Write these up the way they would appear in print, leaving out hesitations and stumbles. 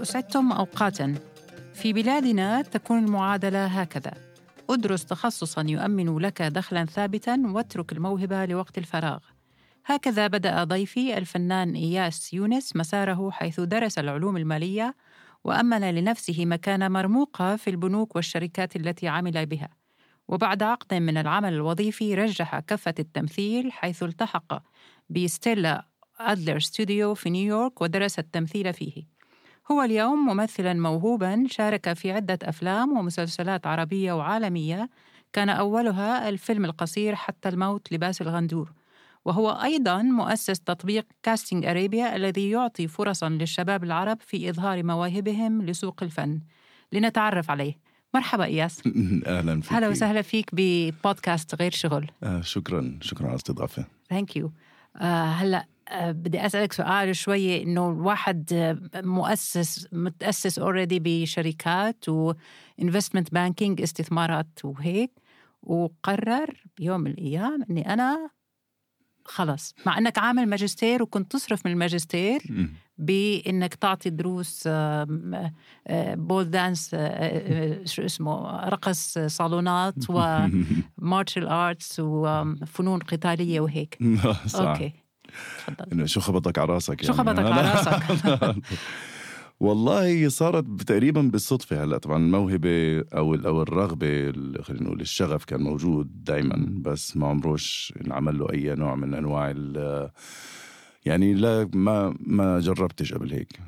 أسعدتم أوقاتاً. في بلادنا تكون المعادلة هكذا: أدرس تخصصاً يؤمن لك دخلاً ثابتاً واترك الموهبة لوقت الفراغ. هكذا بدأ ضيفي الفنان إياس يونس مساره، حيث درس العلوم المالية وأمن لنفسه مكانة مرموقة في البنوك والشركات التي عمل بها. وبعد عقد من العمل الوظيفي رجح كفة التمثيل، حيث التحق بستيلا أدلر ستوديو في نيويورك ودرس التمثيل فيه. هو اليوم ممثلاً موهوباً، شارك في عدة أفلام ومسلسلات عربية وعالمية، كان أولها الفيلم القصير حتى الموت لباسل غندور. وهو أيضاً مؤسس تطبيق كاستينج أريبيا الذي يعطي فرصاً للشباب العرب في إظهار مواهبهم لسوق الفن. لنتعرف عليه. مرحبا إياس. أهلا فيك. هلا وسهلا فيك ببودكاست غير شغل. شكرا على الاستضافة. Thank you. هلا بدي أسألك سؤال شوية، إنه الواحد متأسس already بشركات وinvestment banking، استثمارات وهيك، وقرر بيوم من الأيام إني أنا خلص، مع أنك عامل ماجستير وكنت تصرف من الماجستير بإنك تعطي دروس بول دانس، شو اسمه، رقص صالونات ومارشال آرتس وفنون قتالية وهيك. صح. أوكي، تفضل. شو خبطك على راسك؟ شو خبطك على راسك؟ والله صارت تقريبا بالصدفة. هلا طبعا الموهبة أو الرغبة، خلينا نقول الشغف كان موجود دايما، بس ما عمروش انعمل له أي نوع من أنواع يعني لا ما جربتش قبل هيك.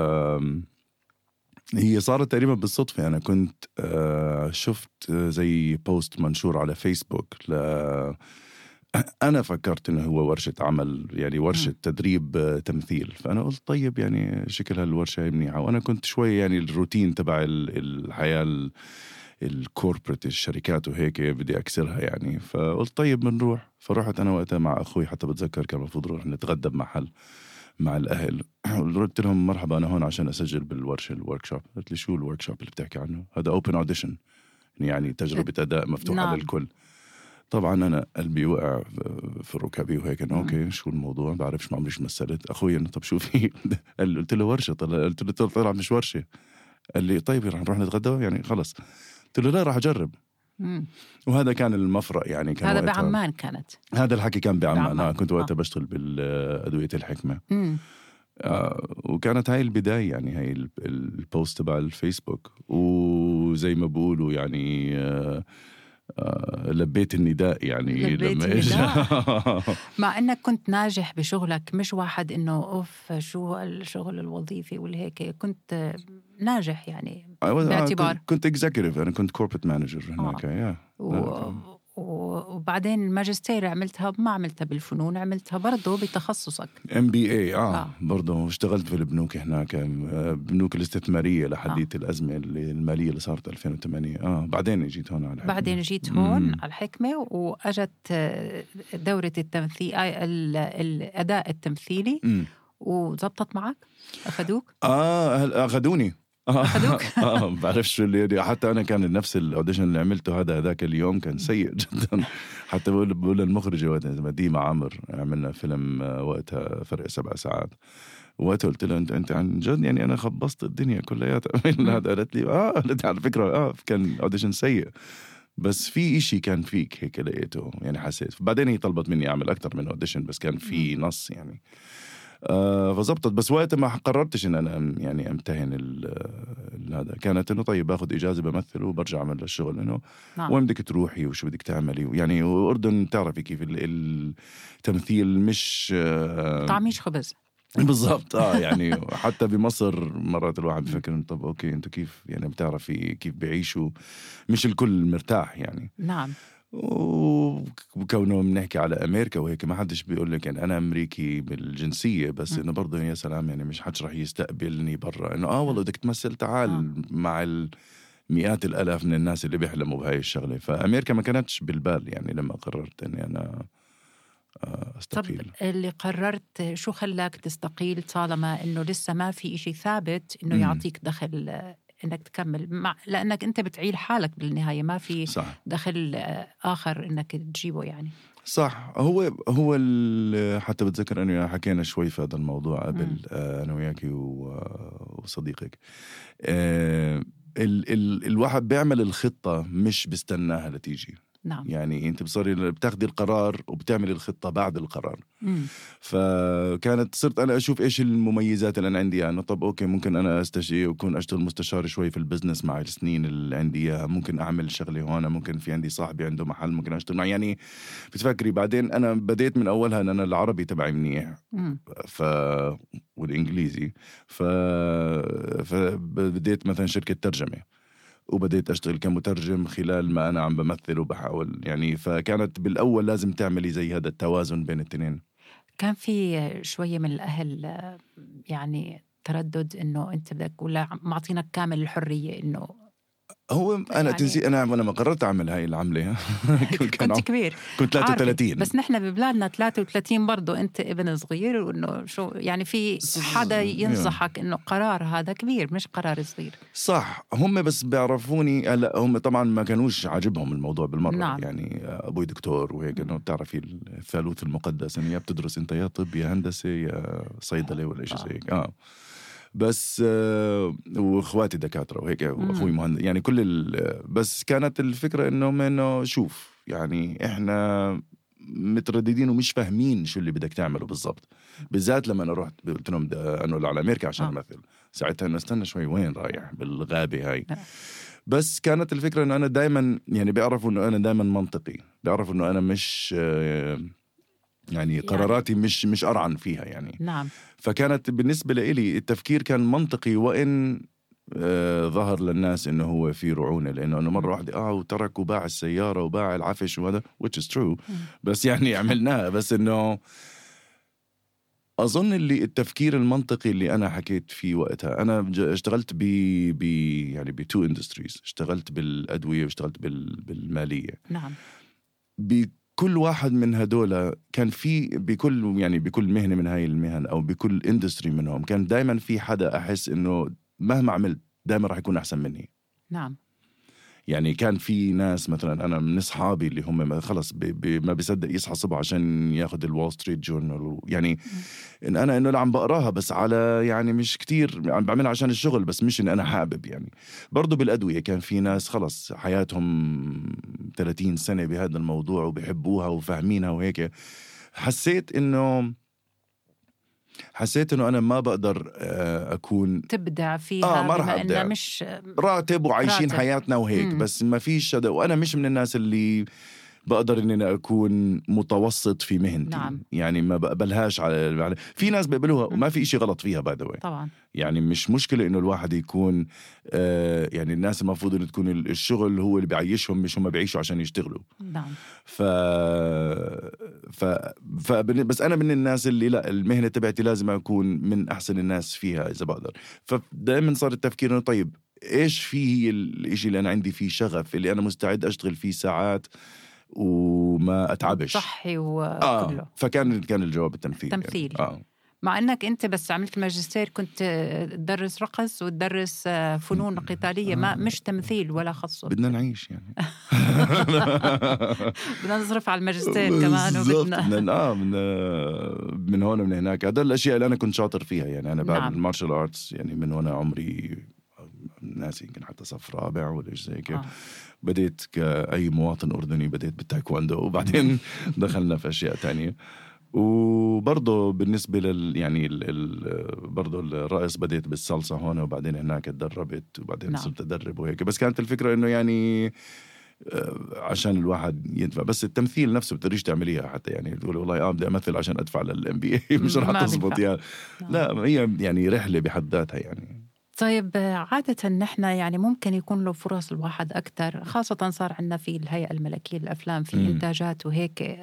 هي صارت تقريبا بالصدفة. أنا كنت شفت زي بوست منشور على فيسبوك أنا فكرت إنه هو ورشة عمل، يعني ورشة تدريب تمثيل. فأنا قلت طيب يعني شكل هالورشة هي منيحة، وأنا كنت شوي يعني الروتين تبع الحياة الكوربريت، الشركات وهيك بدي أكسرها يعني. فقلت طيب بنروح. فرحت أنا وقتها مع أخوي، حتى بتذكر كان المفروض نروح نتغدى بمحل مع الأهل. قلت لهم مرحبا، أنا هون عشان أسجل بالورشة الوركشوب. قلت لي شو الوركشوب اللي بتحكي عنه؟ هذا open audition، يعني تجربة أداء مفتوحة نعم. للكل. طبعا أنا قلبي وقع في ركبي وهيك، إنه أوكي شو الموضوع، بعرفش، ما عمريش مثلت. أخوي إنه طب شو في؟ قلت له ورشة. قلت له طلع مش ورشة. قال لي طيب رح نروح نتغدى يعني خلص. قلت له لا، راح أجرب. وهذا كان المفرق يعني. كان هذا بعمان كانت. هذا الحكي كان بعمان. كنت وقتها بشتغل بالأدوية الحكمة. وكانت هاي البداية يعني، هاي البوست تبع الفيسبوك. وزي ما بقولوا يعني لبيت النداء يعني لما مع أنك كنت ناجح بشغلك، مش واحد إنه أوف شو الشغل الوظيفي والهيك، كنت ناجح يعني باعتبار كنت اكزيكتيف. أنا كنت كوربريت مانجر هناك. وبعدين الماجستير عملتها، ما عملتها بالفنون، عملتها برضو بتخصصك MBA. برضو اشتغلت في البنوك هناك، بنوك الاستثمارية لحديث الأزمة المالية اللي صارت 2008. بعدين جيت هون على الحكمة. بعدين جيت هون على الحكمة، وأجت دورة التمثيل، الأداء التمثيلي، وزبطت معك؟ أخذوك؟ أخذوني. بعرفش شو اللي، حتى أنا كان نفس الأوديشن اللي عملته هذاك اليوم كان سيء جدا. حتى بقول المخرجة وقتها ديما عامر، عملنا فيلم وقتها فرق 7 ساعات. وقتها قلت له أنت عن جد يعني أنا خبصت الدنيا كلها من هذا. قالت لي قلت على فكرة كان أوديشن سيء، بس في إشي كان فيك هيك لقيته يعني، حسيت. بعدين هي طلبت مني أعمل أكتر من أوديشن، بس كان في نص يعني. فزبطت. بس وقتها ما قررتش إن أنا يعني أمتهن هذا. كانت إنه طيب باخد إجازة بمثل وبرجع أعمل الشغل، إنه وين بدك تروحي وشو بدك تعملي يعني. وأردن تعرفي كيف التمثيل مش طعميش خبز بالضبط. يعني حتى بمصر مرات الواحد بفكر طب أوكي أنتوا كيف يعني بتعرفي كيف بيعيشوا، مش الكل مرتاح يعني. نعم. وكونه بنحكي على أمريكا وهيك، ما حدش بيقول لك يعني أنا أمريكي بالجنسية، بس إنه برضه يا سلام يعني مش حدش رح يستقبلني برا إنه والله بدك تمثل تعال مع مئات الآلاف من الناس اللي بيحلموا بهاي الشغلة. فأمريكا ما كانتش بالبال يعني لما قررت إني أنا أستقيل. طب اللي قررت شو خلاك تستقيل طالما إنه لسه ما في إشي ثابت إنه يعطيك دخل إنك تكمل لأنك أنت بتعيل حالك بالنهاية، ما في صح. دخل آخر إنك تجيبه يعني. صح. هو حتى بتذكر أنه حكينا شوي في هذا الموضوع قبل أنا وياكي وصديقك. الواحد بيعمل الخطة مش بيستناها لتيجي. نعم. يعني أنت بتاخدي القرار وبتعمل الخطة بعد القرار. فكانت صرت أنا أشوف إيش المميزات اللي أنا عندي يعني. طب أوكي، ممكن أنا أكون أشتغل مستشار شوي في البزنس مع السنين اللي عندي إياها، ممكن أعمل شغلة هون، ممكن في عندي صاحبي عنده محل ممكن أشتغل معه. يعني بتفكري بعدين أنا بديت من أولها أن أنا العربي تبعي منيح والإنجليزي، فبديت مثلا شركة ترجمة وبديت أشتغل كمترجم خلال ما أنا عم بمثل وبحاول يعني. فكانت بالأول لازم تعملي زي هذا التوازن بين التنين. كان في شوية من الأهل يعني تردد إنه أنت بدك ولا معطينك كامل الحرية إنه هو أنا يعني تنسي أنا ما قررت أعمل هاي العملة كنت كبير، كنت 33 بس نحن ببلادنا 33 برضو أنت ابن صغير، وإنه شو يعني في حدا ينصحك إنه قرار هذا كبير مش قرار صغير. صح. هم بس بيعرفوني هلا، هم طبعا ما كانوش عاجبهم الموضوع بالمرة. نعم. يعني أبوي دكتور وهيك، إنه بتعرفي الثالوث المقدس، إنه يا بتدرس أنت يا طب يا هندسة يا صيدلة ولا شيء زي هيك. بس واخواتي دكاترة وهيك، واخوي مهندس يعني بس كانت الفكرة انه شوف يعني احنا مترددين ومش فاهمين شو اللي بدك تعمله بالضبط. بالذات لما انا رحت قلت لهم انه على امريكا عشان مثل ساعتها انه استنى شوي وين رايح بالغابة هاي. بس كانت الفكرة انه انا دايما يعني بيعرفوا انه انا دايما منطقي، بيعرفوا انه انا مش يعني قراراتي مش أرعن فيها يعني. نعم. فكانت بالنسبة لي التفكير كان منطقي، وإن ظهر للناس إنه هو في رعونة، لأنه أنا مرة واحدة وترك وباع السيارة وباع العفش وهذا which is true. بس يعني عملناها. بس إنه أظن التفكير المنطقي اللي أنا حكيت فيه وقتها، أنا اشتغلت يعني بتو اندستريز، اشتغلت بالأدوية واشتغلت بالمالية. نعم. كل واحد من هدول كان في بكل مهنة من هاي المهن أو بكل اندستري منهم كان دايما في حدا أحس إنه مهما عملت دايما راح يكون أحسن مني. نعم. يعني كان في ناس مثلا أنا من أصحابي اللي هم خلص ما بيصدق يصحى الصبح عشان ياخد الوول ستريت جورنال يعني إن أنا إنه عم بقراها بس على يعني مش كتير عم بعملها عشان الشغل، بس مش إن أنا حابب يعني. برضو بالأدوية كان في ناس خلص حياتهم 30 سنة بهذا الموضوع وبيحبوها وفاهمينها وهيك. حسيت إنه أنا ما بقدر أكون تبدع فيها بما إنه مش راتب وعايشين حياتنا وهيك. بس ما فيش وأنا مش من الناس اللي بقدر إن أنا أكون متوسط في مهنتي. نعم. يعني ما بقبلهاش على في ناس بيقبلوها وما في إشي غلط فيها by the way. طبعا. يعني مش مشكلة إنه الواحد يكون يعني الناس المفروض إنه تكون الشغل هو اللي بيعيشهم، مش هم بيعيشوا عشان يشتغلوا. نعم. بس أنا من الناس اللي لا، المهنة تبعتي لازم أكون من أحسن الناس فيها إذا بقدر. فدائما صار التفكير إنه طيب إيش فيه الإشي اللي أنا عندي فيه شغف، اللي أنا مستعد أشتغل فيه ساعات وما أتعبش صحي وكله. فكان الجواب التمثيل. يعني. مع أنك أنت بس عملت ماجستير كنت تدرس رقص وتدرس فنون قتالية، ما مش تمثيل ولا خصه. بدنا نعيش يعني. بدنا نصرف على الماجستير كمان وبدنا من هون ومن هناك. هذا الأشياء اللي أنا كنت شاطر فيها يعني. أنا بعمل نعم. مارشال آرتس يعني من وانا عمري ناسي يمكن حتى صف رابع ولا شيء زي كده. بديت كأي مواطن أردني بديت بالتايكواندو وبعدين دخلنا في أشياء تانية. وبرضه بالنسبة يعني برضه الرقص بديت بالصلصة هون وبعدين هناك تدربت وبعدين صرت أدرب وهيك. بس كانت الفكرة إنه يعني عشان الواحد يدفع. بس التمثيل نفسه بتريش تعمليها حتى يعني تقول والله بدي أمثل عشان أدفع للMBA مش راح تزبط يعني. لا هي يعني رحلة بحد ذاتها يعني. طيب عادة نحن يعني ممكن يكون له فرص الواحد أكتر، خاصة صار عندنا في الهيئة الملكية للأفلام في إنتاجات وهيك،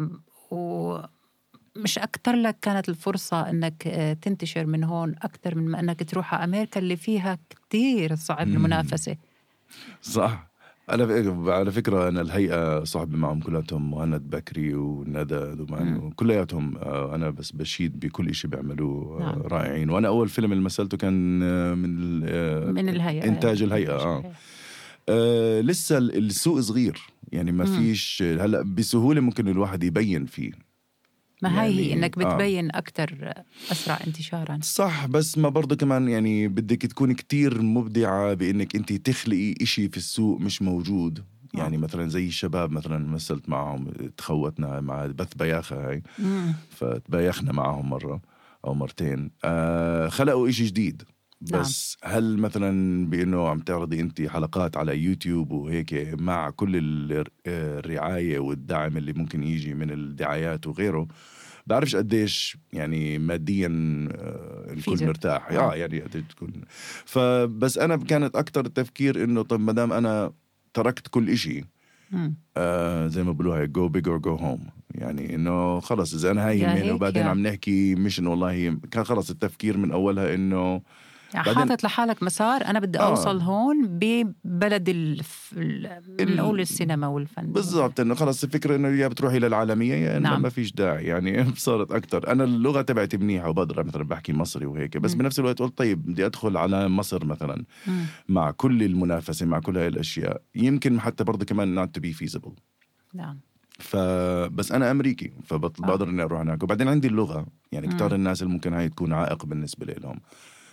ومش أكتر لك كانت الفرصة أنك تنتشر من هون أكتر من أنك تروح على أمريكا اللي فيها كتير صعب المنافسة. صح. على فكرة أنا الهيئة صاحبي معهم كلاتهم، مهند بكري وندى دومان كلياتهم. أنا بس بشيد بكل إشي بيعملوه. نعم. رائعين. وأنا أول فيلم اللي مثلته كان من الهيئة، إنتاج الهيئة. لسه السوق صغير يعني ما فيش هلأ بسهولة ممكن الواحد يبين فيه. ما هي إنك بتبين أكتر أسرع انتشاراً. صح، بس ما برضو كمان يعني بدك تكون كتير مبدعة بإنك أنت تخلقي إشي في السوق مش موجود. يعني مثلا زي الشباب مثلا مثلت معهم، تخوتنا مع بث بياخة هاي، فتبايخنا معهم مرة أو مرتين. خلقوا إشي جديد. بس هل مثلا بأنه عم تعرضي أنت حلقات على يوتيوب وهيك مع كل الرعاية والدعم اللي ممكن يجي من الدعايات وغيره، بعرفش قديش يعني ماديا الكل مرتاح. يعني تكون. فبس أنا كانت أكتر التفكير إنه طب مدام أنا تركت كل إشي، زي ما بقولوها go big or go home، يعني إنه خلص إذا أنا هاي من وبعدين عم نحكي مش إنه والله كان خلص التفكير من أولها إنه يعني حاطط لحالك مسار أنا بدي أوصل هون ببلد نقول السينما والفن. بالضبط، إنه خلص الفكرة إنه يا بتروحي للعالمية يا إنه ما فيش داعي. يعني صارت أكتر أنا اللغة تبعتي منيحة وبقدر مثلا بحكي مصري وهيك، بس بنفس الوقت قلت طيب بدي أدخل على مصر مثلا مع كل المنافسة مع كل هاي الأشياء، يمكن حتى برضه كمان not to be feasible. نعم. فبس أنا أمريكي فبقدر إني أروح هناك، وبعدين عندي اللغة يعني كتار الناس اللي ممكن هاي تكون عائق بالنسبة لهم.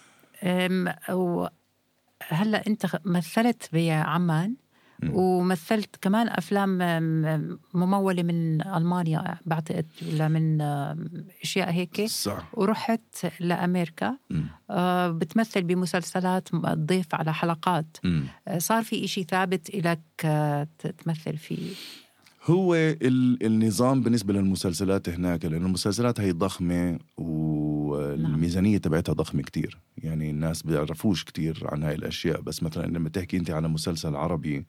هلأ أنت مثلت بعمان ومثلت كمان أفلام ممولة من ألمانيا بعتقد ولا من أشياء هيك. صح. ورحت لأمريكا بتمثل بمسلسلات ضيف على حلقات. صار في إشي ثابت إلك تمثل فيه؟ هو النظام بالنسبة للمسلسلات هناك، لأن المسلسلات هي ضخمة والميزانية تبعتها ضخمة كتير، يعني الناس بيعرفوش كتير عن هاي الأشياء. بس مثلا لما تحكي أنت على مسلسل عربي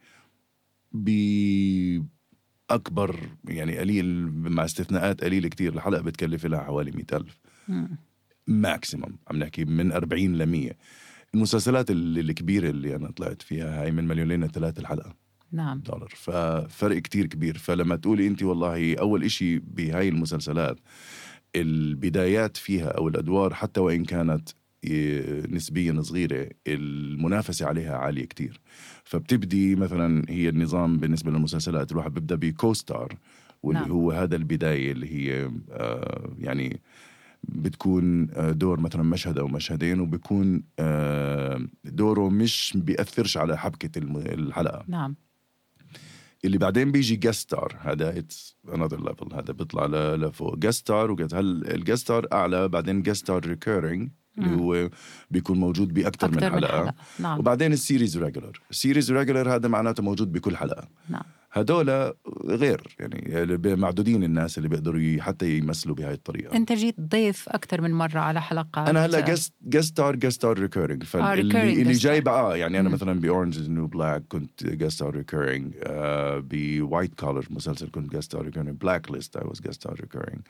بأكبر يعني قليل مع استثناءات قليلة كتير، الحلقة بتكلف لها حوالي 100,000 ماكسيمم، عم نحكي من 40 ل100. المسلسلات الكبيرة اللي أنا طلعت فيها هاي من $2,000,000 ل3 الحلقة. نعم. دولار. ففرق كتير كبير. فلما تقولي انت والله اول اشي بهاي المسلسلات البدايات فيها او الادوار حتى وان كانت نسبيا صغيرة، المنافسة عليها عالية كتير. فبتبدي مثلا هي النظام بالنسبة للمسلسلات الواحد بيبدأ بكوستار، واللي هو هذا البداية اللي هي يعني بتكون دور مثلا مشهد أو مشهدين، وبيكون دوره مش بيأثرش على حبكة الحلقة. نعم. اللي بعدين بيجي guest star، هذا it's another level، هذا بيطلع لفوق guest star. هل الguest star أعلى، بعدين guest star recurring اللي هو بيكون موجود بأكثر من حلقة. نعم. وبعدين السيريز ريجولر هذا معناته موجود بكل حلقة. نعم. هدول غير يعني معدودين الناس اللي بيقدروا حتى يمثلوا بهاي الطريقة. أنت جيت ضيف أكتر من مرة على حلقات. أنا هلا guest star recurring. اللي جاي بقى يعني أنا مثلا بOrange is the New Black كنت guest star recurring. بWhite Collar مسلسل كنت guest star recurring. Blacklist I was guest star recurring.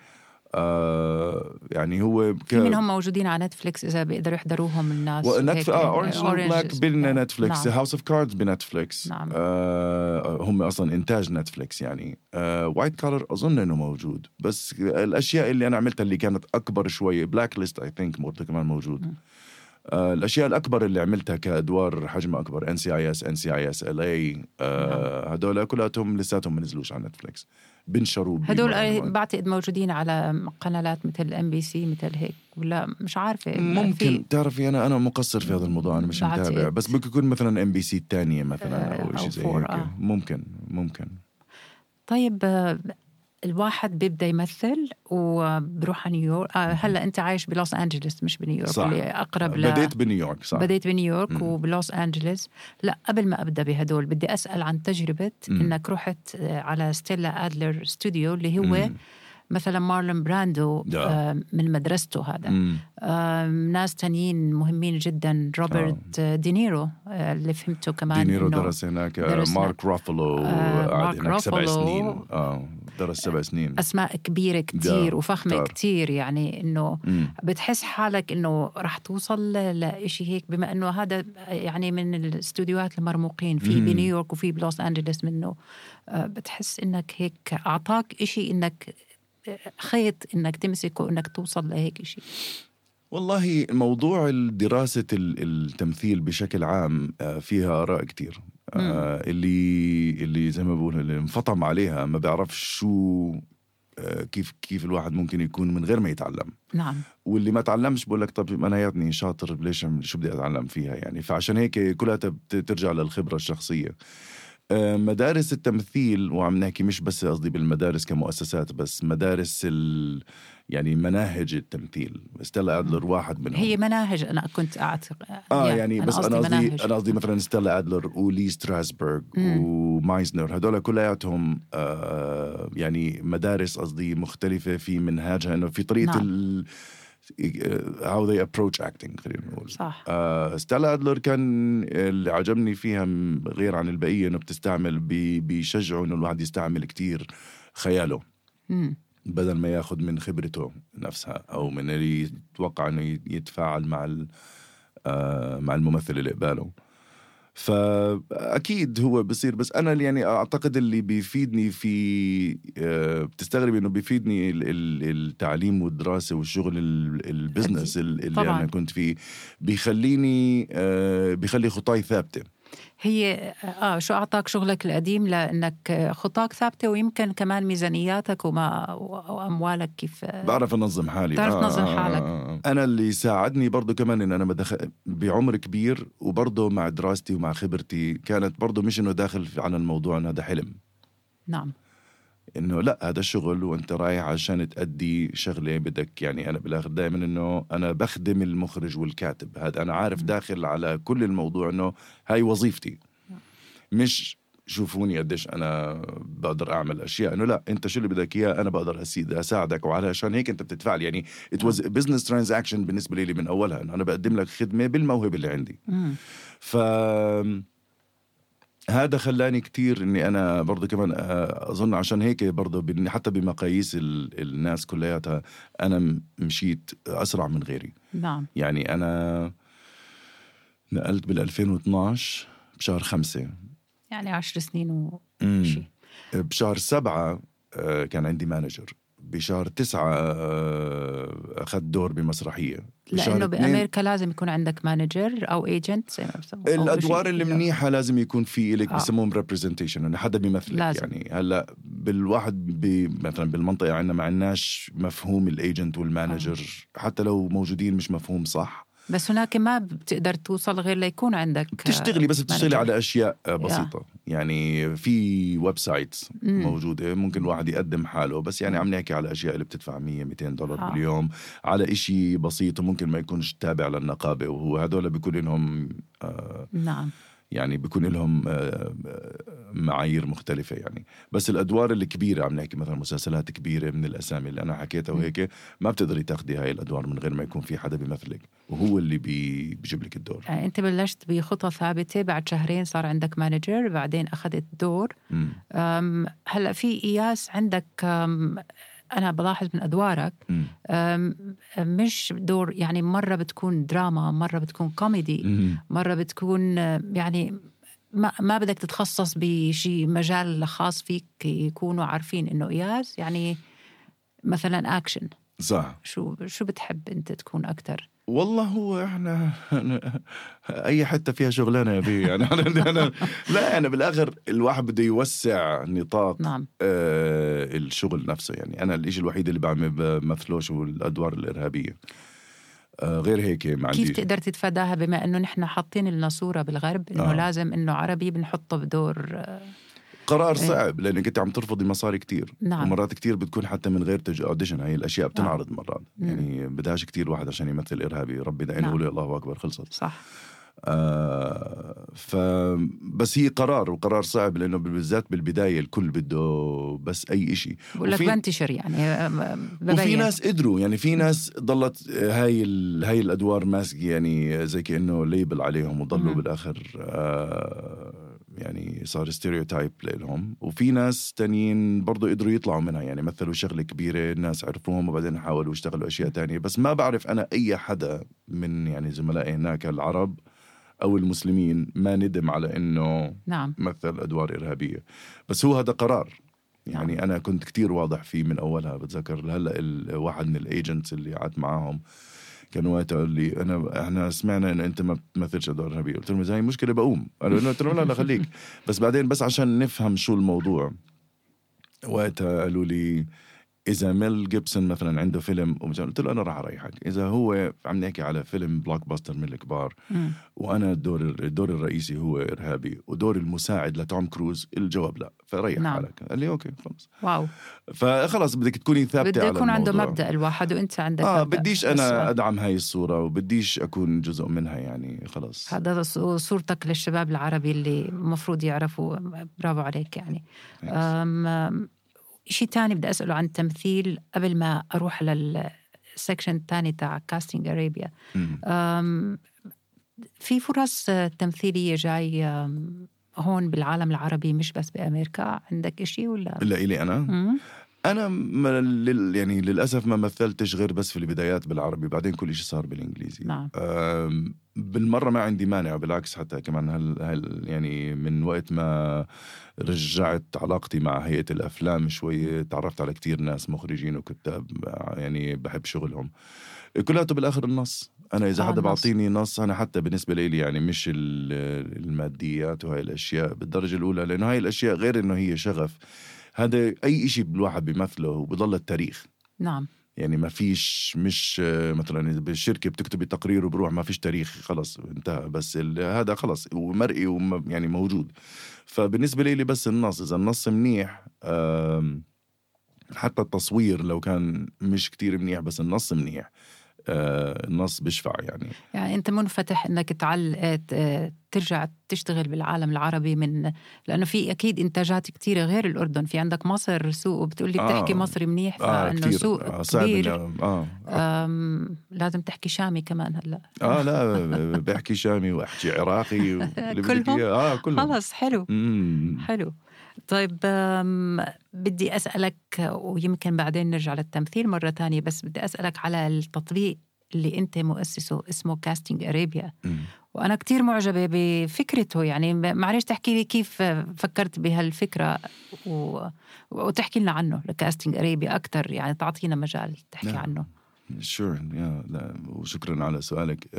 يعني هو في منهم موجودين على نتفليكس إذا بيقدروا يحضروهم الناس. Orange is the Black بنتفليكس. نعم. House of Cards بنتفليكس. نعم. هم أصلا إنتاج نتفليكس يعني. White Collar أظن إنه موجود، بس الأشياء اللي أنا عملتها اللي كانت أكبر شوية Blacklist I think مرته كمان موجود. الأشياء الأكبر اللي عملتها كأدوار حجم أكبر NCIS LA هدول كلاتهم لساتهم منزلوش على نتفليكس، بنشروا. هدول بعتقد موجودين على قنوات مثل MBC مثل هيك ولا مش عارفة. ممكن تعرفي أنا مقصر في هذا الموضوع، أنا مش متابع، بس ممكن يكون مثلا MBC الثانية مثلا أو شيء زي هيك. ممكن. طيب الواحد بيبدأ يمثل وبروح على نيويورك. هلأ أنت عايش بلوس أنجلس مش بنيويورك. صح. اللي أقرب بديت بنيويورك. صح. بديت بنيويورك وبلوس أنجلس. لا قبل ما أبدأ بهدول بدي أسأل عن تجربة إنك رحت على ستيلا أدلر ستوديو اللي هو مثلا مارلون براندو من مدرسته هذا. ناس تانيين مهمين جدا، روبرت دينيرو اللي فهمته كمان دينيرو درس هناك. مارك رافالو قعد هناك 7 سنين. درس 7 سنين، أسماء كبيرة كتير وفخمة كتير، يعني إنه بتحس حالك إنه رح توصل لإشي هيك، بما إنه هذا يعني من الاستوديوهات المرموقين في بنيويورك وفي بلوس أنجلس منه. بتحس إنك هيك أعطاك إشي، إنك خيط إنك تمسكه وإنك توصل لهيك إشي. والله موضوع دراسة التمثيل بشكل عام فيها آراء كتير. اللي زي ما بقول اللي انفطم عليها ما بيعرفش شو كيف الواحد ممكن يكون من غير ما يتعلم. نعم. واللي ما تعلمش بقول لك طب أنا ياتني شاطر ليش شو بدي أتعلم فيها يعني. فعشان هيك كلها ترجع للخبرة الشخصية. مدارس التمثيل، وعم نحكي مش بس قصدي بالمدارس كمؤسسات، بس مدارس يعني مناهج التمثيل. ستيلا أدلر واحد منهم. هي مناهج أنا كنت أعتقد يعني بس أنا قصدي مثلا ستيلا أدلر ولي ستراسبرغ ومايزنر، هدول كلياتهم يعني مدارس قصدي مختلفة في منهاجها، إنه في طريقة نعم. how they approach acting خلينا نقول. صح. ستيلا أدلر كان اللي عجبني فيها غير عن البقية إنه بتستعمل بيشجعوا إنه الواحد يستعمل كتير خياله بدل ما ياخد من خبرته نفسها أو من اللي يتوقع إنه يتفاعل مع الممثل اللي قباله. فأكيد هو بصير، بس أنا يعني أعتقد اللي بيفيدني في بتستغرب إنه بيفيدني التعليم والدراسة والشغل البزنس اللي طبعاً. أنا كنت فيه بيخلي خطاي ثابتة. هي شو أعطاك شغلك القديم لأنك خطاك ثابتة، ويمكن كمان ميزانياتك وأموالك كيف بعرف أنظم حالي، تعرف تنظم حالك. أنا اللي ساعدني برضو كمان إن أنا بعمر كبير، وبرضو مع دراستي ومع خبرتي كانت برضو مش إنه داخل على الموضوع إنه هذا حلم. نعم. إنه لا، هذا شغل وأنت رايح عشان تأدي شغلة بدك. يعني أنا بالآخر دائما إنه أنا بخدم المخرج والكاتب، هذا أنا عارف داخل على كل الموضوع إنه هاي وظيفتي، مش شوفوني قديش أنا بقدر أعمل أشياء. إنه لا، أنت شو اللي بدك إياه أنا بقدر أساعدك، وعلشان هيك أنت بتتفاعل. يعني it was a business transaction بالنسبة لي من أولها، إنه أنا بقدم لك خدمة بالموهبة اللي عندي. هذا خلاني كتير إني أنا برضو كمان أظن عشان هيك برضو حتى بمقاييس الناس كلياتها أنا مشيت أسرع من غيري. نعم. يعني أنا نقلت بال2012 بشهر 5، يعني 10 سنين وشي. بشهر 7 كان عندي مانجر. بشهر 9 أخذت دور بمسرحية. لأنه بأمريكا لازم يكون عندك مانجر أو ايجنت زي ما بسموه. الأدوار اللي منيحة لازم يكون في لك بسموهم representation، إن حدا بيمثلك لازم. يعني هلا بالواحد مثلا بالمنطقة عندنا ما عندناش مفهوم الايجنت والمانجر. حتى لو موجودين مش مفهوم صح. بس هناك ما بتقدر توصل غير ليكون عندك بتشتغلي، بس بتشتغلي على أشياء بسيطة. يعني في ويب سايت موجودة ممكن الواحد يقدم حاله، بس يعني عم نحكي على أشياء اللي بتدفع $100-200 باليوم على إشي بسيط، وممكن ما يكونش تابع للنقابة. وهو هدول بيكون لهم نعم، يعني بيكون لهم معايير مختلفة يعني. بس الأدوار الكبيرة عم نحكي مثلا مسلسلات كبيرة من الأسامي اللي أنا حكيتها وهيك، ما بتقدري تاخدي هاي الأدوار من غير ما يكون في حدا بيمثلك وهو اللي بيجيب لك الدور. أنت بلشت بخطة ثابتة، بعد 2 شهر صار عندك مانجر، بعدين أخذت دور. هلأ في قياس عندك. أنا بلاحظ من أدوارك مش دور يعني مرة بتكون دراما، مرة بتكون كوميدي، مرة بتكون يعني ما بدك تتخصص بشي مجال خاص فيك يكونوا عارفين إنه إياس يعني مثلا أكشن. صح. شو بتحب أنت تكون أكتر؟ والله هو إحنا أي حتة فيها شغلانة يا بي يعني. لا أنا بالآخر الواحد بده يوسع نطاق. نعم. الشغل نفسه. يعني أنا الإشي الوحيد اللي بعمل بمثلوش هو الأدوار الإرهابية. غير هيك ما عنديش. كيف تقدر تتفاداها بما أنه نحن حاطين لنا صورة بالغرب إنه لازم إنه عربي بنحطه بدور قرار صعب لأنك أنت عم ترفضي مصاري كتير. نعم. ومرات كتير بتكون حتى من غير أوديشن. هاي الأشياء بتنعرض مرات. يعني بدهاش كتير واحد عشان يمثل إرهابي ربي دعين يقول الله أكبر خلصت. صح. بس هي قرار صعب لأنه بالذات بالبداية الكل بده بس أي إشي بقول لك بنتشر يعني وفي ناس قدروا يعني في ناس ضلت هاي الأدوار ماسك يعني زي كأنه ليبل عليهم وضلوا بالآخر يعني صار ستيريوتايب لهم. وفي ناس تانيين برضو قدروا يطلعوا منها، يعني مثلوا شغلة كبيرة الناس عرفوهم وبعدين حاولوا يشتغلوا أشياء تانية. بس ما بعرف أنا أي حدا من يعني زملائي هناك العرب أو المسلمين ما ندم على إنه نعم. مثل أدوار إرهابية. بس هو هذا قرار يعني. نعم. أنا كنت كتير واضح فيه من أولها. بتذكر هلأ واحد من الأيجنتس اللي قعدت معاهم كان وقتها قال لي احنا سمعنا ان انت ما بتمثلش ادوار ارهابيه. قلت لهم اذا هي مشكله بقوم. قلت لهم لا خليك. بس بعدين بس عشان نفهم شو الموضوع، وقتها قالوا لي إذا ميل جيبسون مثلا عنده فيلم، قلت له أنا راح أريحك. إذا هو عم نحكي على فيلم بلوك باستر من الكبار وأنا الدور الرئيسي هو إرهابي ودور المساعد لتوم كروز، الجواب لا، فريح نعم. حالك. قال لي أوكي خلص. واو. فخلص بدك تكوني ثابتة على الموضوع. بده يكون عنده مبدأ الواحد وأنت عندك مبدأ. بديش أنا أدعم هاي الصورة وبديش أكون جزء منها يعني. خلص هذا صورتك للشباب العربي اللي مفروض يعرفوا. برافو عليك يعني. شيء تاني بدي أسأله عن التمثيل قبل ما أروح للسكشن الثاني تاع كاستينج أرابيا. في فرص تمثيلية جاي هون بالعالم العربي مش بس بأمريكا؟ عندك إشي ولا؟ لا إلي أنا أنا يعني للأسف ما مثلتش غير بس في البدايات بالعربي، بعدين كل إشي صار بالإنجليزي. نعم. بالمرة ما عندي مانع، بالعكس حتى كمان يعني من وقت ما رجعت علاقتي مع هيئة الأفلام شوية تعرفت على كتير ناس مخرجين وكتاب يعني بحب شغلهم. كلها بالآخر النص. أنا إذا حدا بعطيني نص، أنا حتى بالنسبة لي يعني مش الماديات وهاي الأشياء بالدرجة الأولى، لأنه هاي الأشياء غير إنه هي شغف. هذا أي إشي بالواحد بيمثله وبيضل التاريخ. نعم. يعني ما فيش، مش مثلا بالشركة بتكتبي تقرير وبروح ما فيش تاريخ، خلص انتهى. بس هذا خلص ومرئي يعني موجود. فبالنسبة لي بس النص، إذا النص منيح حتى التصوير لو كان مش كتير منيح بس النص منيح، النص بيشفع يعني أنت منفتح إنك ترجع تشتغل بالعالم العربي، لأنه في أكيد إنتاجات كتيرة غير الأردن. في عندك مصر سوق، وبتقولي بتحكي مصري منيح، فإنه سوق كبير. لازم تحكي شامي كمان هلأ. لا بحكي شامي وأحكي عراقي كلهم خلص. حلو. حلو. طيب بدي أسألك، ويمكن بعدين نرجع للتمثيل مرة تانية، بس بدي أسألك على التطبيق اللي أنت مؤسسه اسمه كاستينج أرابيا. وأنا كتير معجبة بفكرته. يعني معلش تحكي لي كيف فكرت بهالفكرة وتحكي لنا عنه لكاستينج أرابيا أكتر، يعني تعطينا مجال تحكي عنه. sure. وشكرا على سؤالك.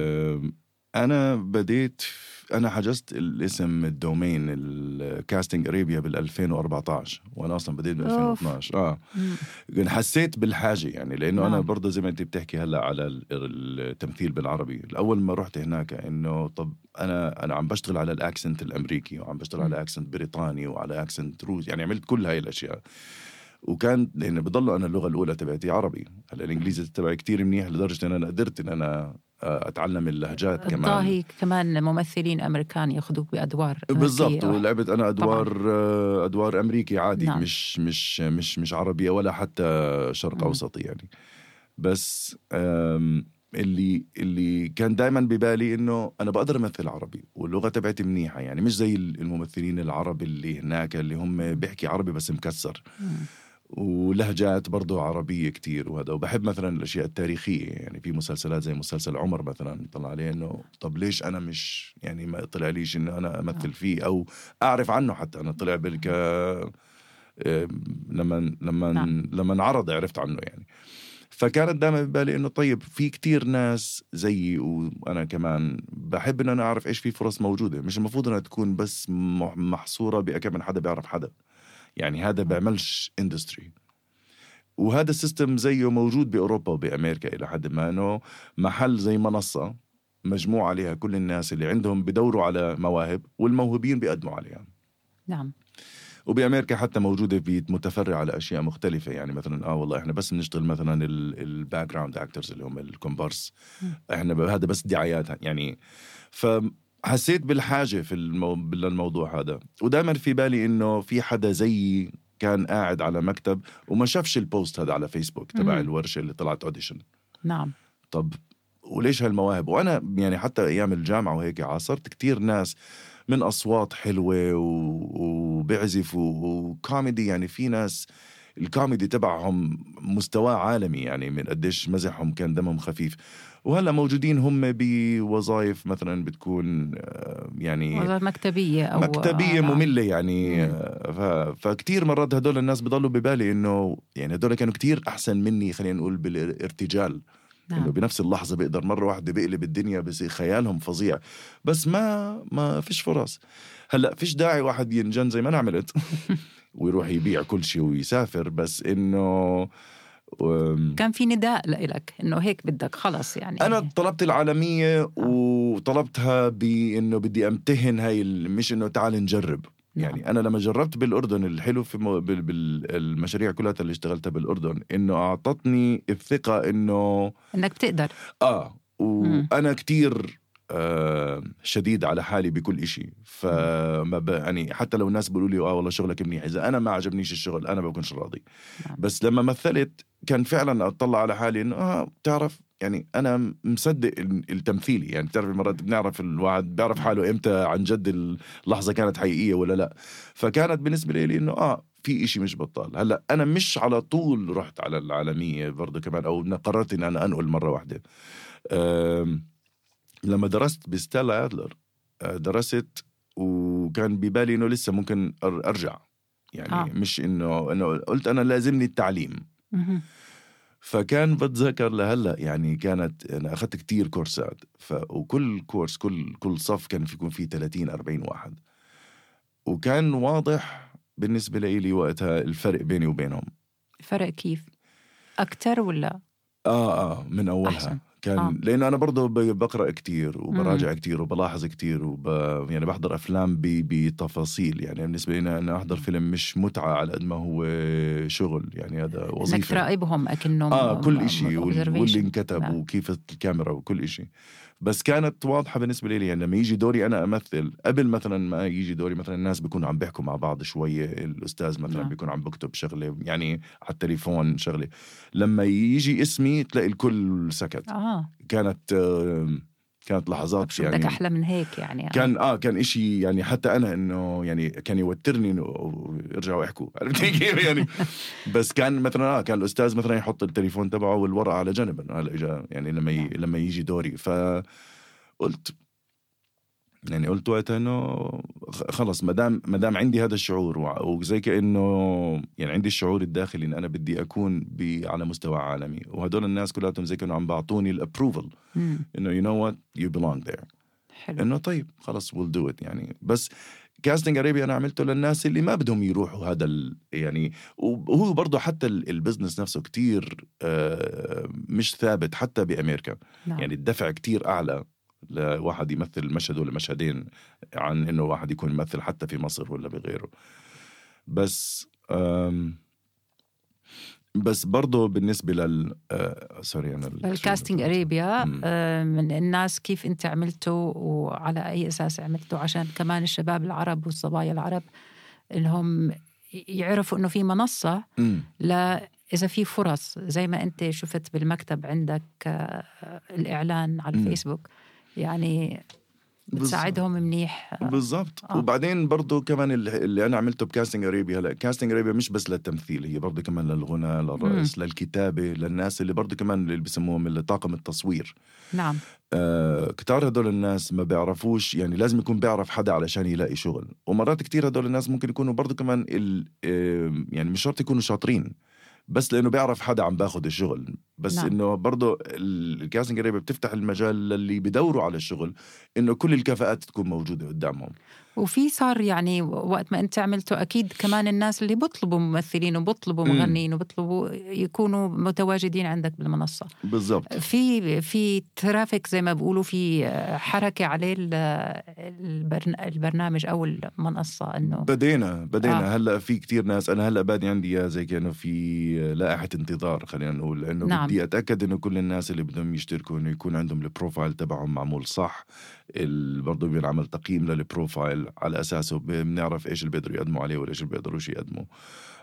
أنا حجزت الاسم الدومين الكاستينج أرابيا بال2014 وأنا أصلا بديت بال2012. حسيت بالحاجة يعني، لأنه أنا برضه زي ما أنت بتحكي هلأ على التمثيل بالعربي. الأول ما رحت هناك إنه طب أنا عم بشتغل على الأكسنت الأمريكي وعم بشتغل على أكسنت بريطاني وعلى أكسنت روسي، يعني عملت كل هاي الأشياء. وكان لأنه بضل أنا اللغة الأولى تبعتي عربي. هلا الإنجليزي تبعي كتير منيح لدرجة أن أنا قدرت أن أنا أتعلم اللهجات كمان. الظاهي كمان ممثلين أمريكان ياخدوك بأدوار بالضبط. ولعبت أنا أدوار أمريكي عادي. نعم. مش عربية ولا حتى شرق أوسطي يعني. بس اللي كان دايما ببالي إنه أنا بقدر أمثل عربي واللغة تبعتي منيحة، يعني مش زي الممثلين العرب اللي هناك اللي هم بيحكي عربي بس مكسر ولهجات برضو عربية كتير وهذا. وبحب مثلا الأشياء التاريخية، يعني في مسلسلات زي مسلسل عمر مثلا طلع عليه إنه طب ليش أنا مش يعني ما طلع ليش إنه أنا أمثل فيه أو أعرف عنه. حتى أنا طلع لما عرض عرفت عنه يعني. فكانت دائما ببالي إنه طيب في كتير ناس زيي وأنا كمان بحب إن أنا أعرف إيش في فرص موجودة. مش المفروض أنها تكون بس محصورة بكم من حدا بيعرف حدا. يعني هذا بيعملش اندستري. وهذا السيستم زيه موجود بأوروبا وبأمريكا إلى حد ما، إنه محل زي منصة مجموعة عليها كل الناس اللي عندهم بدوروا على مواهب والموهوبين بيقدموا عليها. نعم. وبأمريكا حتى موجودة متفرع على أشياء مختلفة. يعني مثلا والله إحنا بس بنشتغل مثلا الباك جراوند أكترز اللي هم الكومبارس. إحنا هذا بس دعايات يعني. فحسيت بالحاجة في الموضوع هذا. ودائما في بالي إنه في حدا زيي كان قاعد على مكتب وما شافش البوست هذا على فيسبوك تبع الورشة اللي طلعت أوديشن. نعم. طب وليش هالمواهب؟ وأنا يعني حتى أيام الجامعة وهيك عاصرت كتير ناس من أصوات حلوة وبيعزفوا وكوميدي. يعني في ناس الكوميدي تبعهم مستوى عالمي، يعني من قديش مزحهم كان دمهم خفيف. وهلأ موجودين هم بوظائف مثلا بتكون يعني وظائف مكتبية أو مكتبية مملة يعني. فكتير مرات هدول الناس بضلوا ببالي إنه يعني هدول كانوا كتير أحسن مني، خلينا نقول بالارتجال. إنه بنفس اللحظة بيقدر مرة واحدة بيقلب الدنيا، بس خيالهم فظيع. بس ما فيش فرص. هلأ فيش داعي واحد ينجن زي ما أنا عملت ويروح يبيع كل شيء ويسافر، بس إنه كان في نداء لإلك إنه هيك بدك خلص. يعني أنا طلبت العالمية وطلبتها بإنه بدي أمتهن هاي مش إنه تعال نجرب. يعني أنا لما جربت بالأردن، الحلو في بالمشاريع كلها اللي اشتغلتها بالأردن إنه أعطتني الثقة إنك بتقدر. وأنا كتير شديد على حالي بكل إشي. فما يعني حتى لو الناس بيقولوا لي والله شغلك منيح، إذا أنا ما عجبنيش الشغل أنا بكونش راضي. بس لما مثلت كان فعلا أطلع على حالي إنه تعرف يعني أنا مصدق التمثيلي. يعني تعرف مرات بنعرف الواحد بيعرف حاله إمتى عن جد اللحظة كانت حقيقية ولا لا. فكانت بالنسبة لي إنه في إشي مش بطال. هلأ أنا مش على طول رحت على العالمية برضو كمان، أو قررت إن أنا أنقل مرة واحدة. لما درست بستيلا أدلر درست وكان ببالي إنه لسه ممكن أرجع. يعني مش إنه قلت أنا لازمني التعليم. فكان بتذكر لهلا يعني كانت أنا أخذت كتير كورسات، وكل كورس كل صف كان يكون فيه 30-40 واحد. وكان واضح بالنسبة لي وقتها الفرق بيني وبينهم. الفرق كيف؟ أكتر ولا؟ من أولها أحسن. كان لأنه أنا برضو بقرأ كتير وبراجع كتير وبلاحظ كتير يعني بحضر أفلام بتفاصيل. يعني بالنسبة لي أنا أحضر فيلم مش متعة على قد ما هو شغل. يعني هذا وظيفة إنك تراقبهم أكنهم كل إشي واللي انكتب وكيف الكاميرا وكل إشي. بس كانت واضحة بالنسبة لي. يعني لما يجي دوري أنا أمثل، قبل مثلا ما يجي دوري مثلا الناس بيكونوا عم بيحكوا مع بعض شوية، الأستاذ مثلا بيكون عم بكتب شغلة يعني على التليفون شغلة، لما يجي اسمي تلاقي الكل سكت. كانت لحظات يعني بدك أحلى من هيك يعني. كان إشي يعني حتى أنا إنه يعني كان يوترني إنه ارجعوا احكوا يعني. بس كان مثلا كان الأستاذ مثلا يحط التليفون تبعه والورقة على جنب هلا إجا يعني لما يجي دوري. فقلت يعني قلت وقتها إنه خلص مدام عندي هذا الشعور وزي كأنه يعني عندي الشعور الداخلي إن أنا بدي أكون على مستوى عالمي، وهدول الناس كلهم زي كانوا عم بعطوني الابروفل إنه you know what you belong there. حلو. إنه طيب خلص we'll do it يعني. بس كاستنج أريبيا أنا عملته للناس اللي ما بدهم يروحوا هذا يعني. وهو برضو حتى البزنس نفسه كتير مش ثابت حتى بأمريكا. يعني الدفع كتير أعلى لواحد يمثل مشهد ولا مشهدين عن إنه واحد يكون يمثل حتى في مصر ولا بغيره. بس برضو بالنسبة الكاستنج أريبيا من الناس كيف أنت عملته وعلى أي أساس عملته، عشان كمان الشباب العرب والصبايا العرب اللي هم يعرفوا إنه في منصة إذا في فرص زي ما أنت شفت بالمكتب عندك الإعلان على الفيسبوك، يعني بتساعدهم منيح. بالضبط. وبعدين برضو كمان اللي أنا عملته بكاستنج أريبيا، هلا كاستنج أريبيا مش بس للتمثيل، هي برضو كمان للغناء، للرقص، للكتابة، للناس اللي برضو كمان اللي بيسموهم اللي طاقم التصوير. نعم. كتار هدول الناس ما بيعرفوش، يعني لازم يكون بيعرف حدا علشان يلاقي شغل. ومرات كتير هدول الناس ممكن يكونوا برضو كمان يعني مش شرط يكونوا شاطرين، بس لأنه بيعرف حدا عم باخد الشغل. بس إنه برضو الكاستنج أريبيا بتفتح المجال للي بدوروا على الشغل إنه كل الكفاءات تكون موجودة قدامهم. وفي صار يعني وقت ما أنت عملته أكيد كمان الناس اللي بيطلبوا ممثلين وبيطلبوا مغنيين وبيطلبوا يكونوا متواجدين عندك بالمنصة. بالضبط. في ترافيك زي ما بيقولوا، في حركة عليه البرنامج أو المنصة. إنه بدينا هلأ في كتير ناس. أنا هلأ بادي عندي زي كأنه في لائحة انتظار خلينا نقول، لأنه بدي أتأكد إنه كل الناس اللي بدهم يشتركوا إنه يكون عندهم البروفايل تبعهم معمول صح. برضو بينعمل تقييم للبروفايل على أساسه بنعرف إيش اللي بيقدروا يقدموا عليه وإيش اللي بيقدروش يقدموا.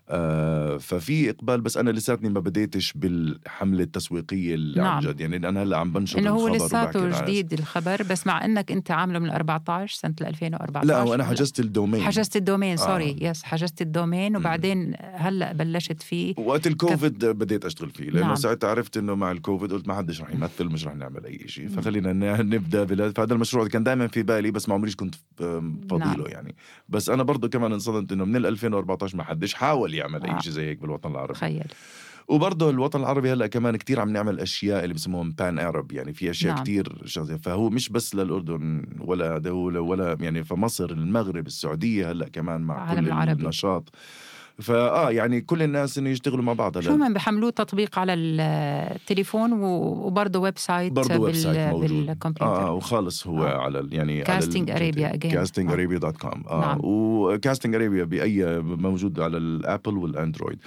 ففي إقبال، بس أنا لساتني ما بديتش بالحملة التسويقية اللي نعم. عن جد، يعني أنا هلأ عم بنشر إنه هو الخبر لساته جديد الخبر، بس مع إنك أنت عامله من 14 سنة 2014. لا وأنا حجزت الدومين. حجزت الدومين سوري يس حجزت الدومين، وبعدين هلأ بلشت فيه وقت الكوفيد بديت أشتغل فيه، لأنه نعم. ساعتها عرفت إنه مع الكوفيد قلت ما حدش رح يمثل، مش رح نعمل أي شيء، فخلينا نبدأ فهذا المشروع كان دائما في بالي، بس ما عمريش كنت فضيله نعم. يعني. بس أنا برضو كمان انصدمت إنه من 2014 ما حدش حاول يعمل أي شيء زي هيك بالوطن العربي. تخيل. وبرضه الوطن العربي هلأ كمان كتير عم نعمل أشياء اللي بسموهم بان أرب، يعني في أشياء نعم. كتير شغلة، فهو مش بس للأردن ولا دولة ولا يعني، فمصر، المغرب، السعودية هلأ كمان مع كل النشاط. يعني كل الناس إنه يشتغلوا مع بعض. شو من بحملوه تطبيق على التليفون وبرضه ويب سايت بالكمبيوتر. وخالص هو على يعني كاستنج أريبيا castingarabia.com. وكاستنج أريبيا بأي موجود على الأبل والأندرويد.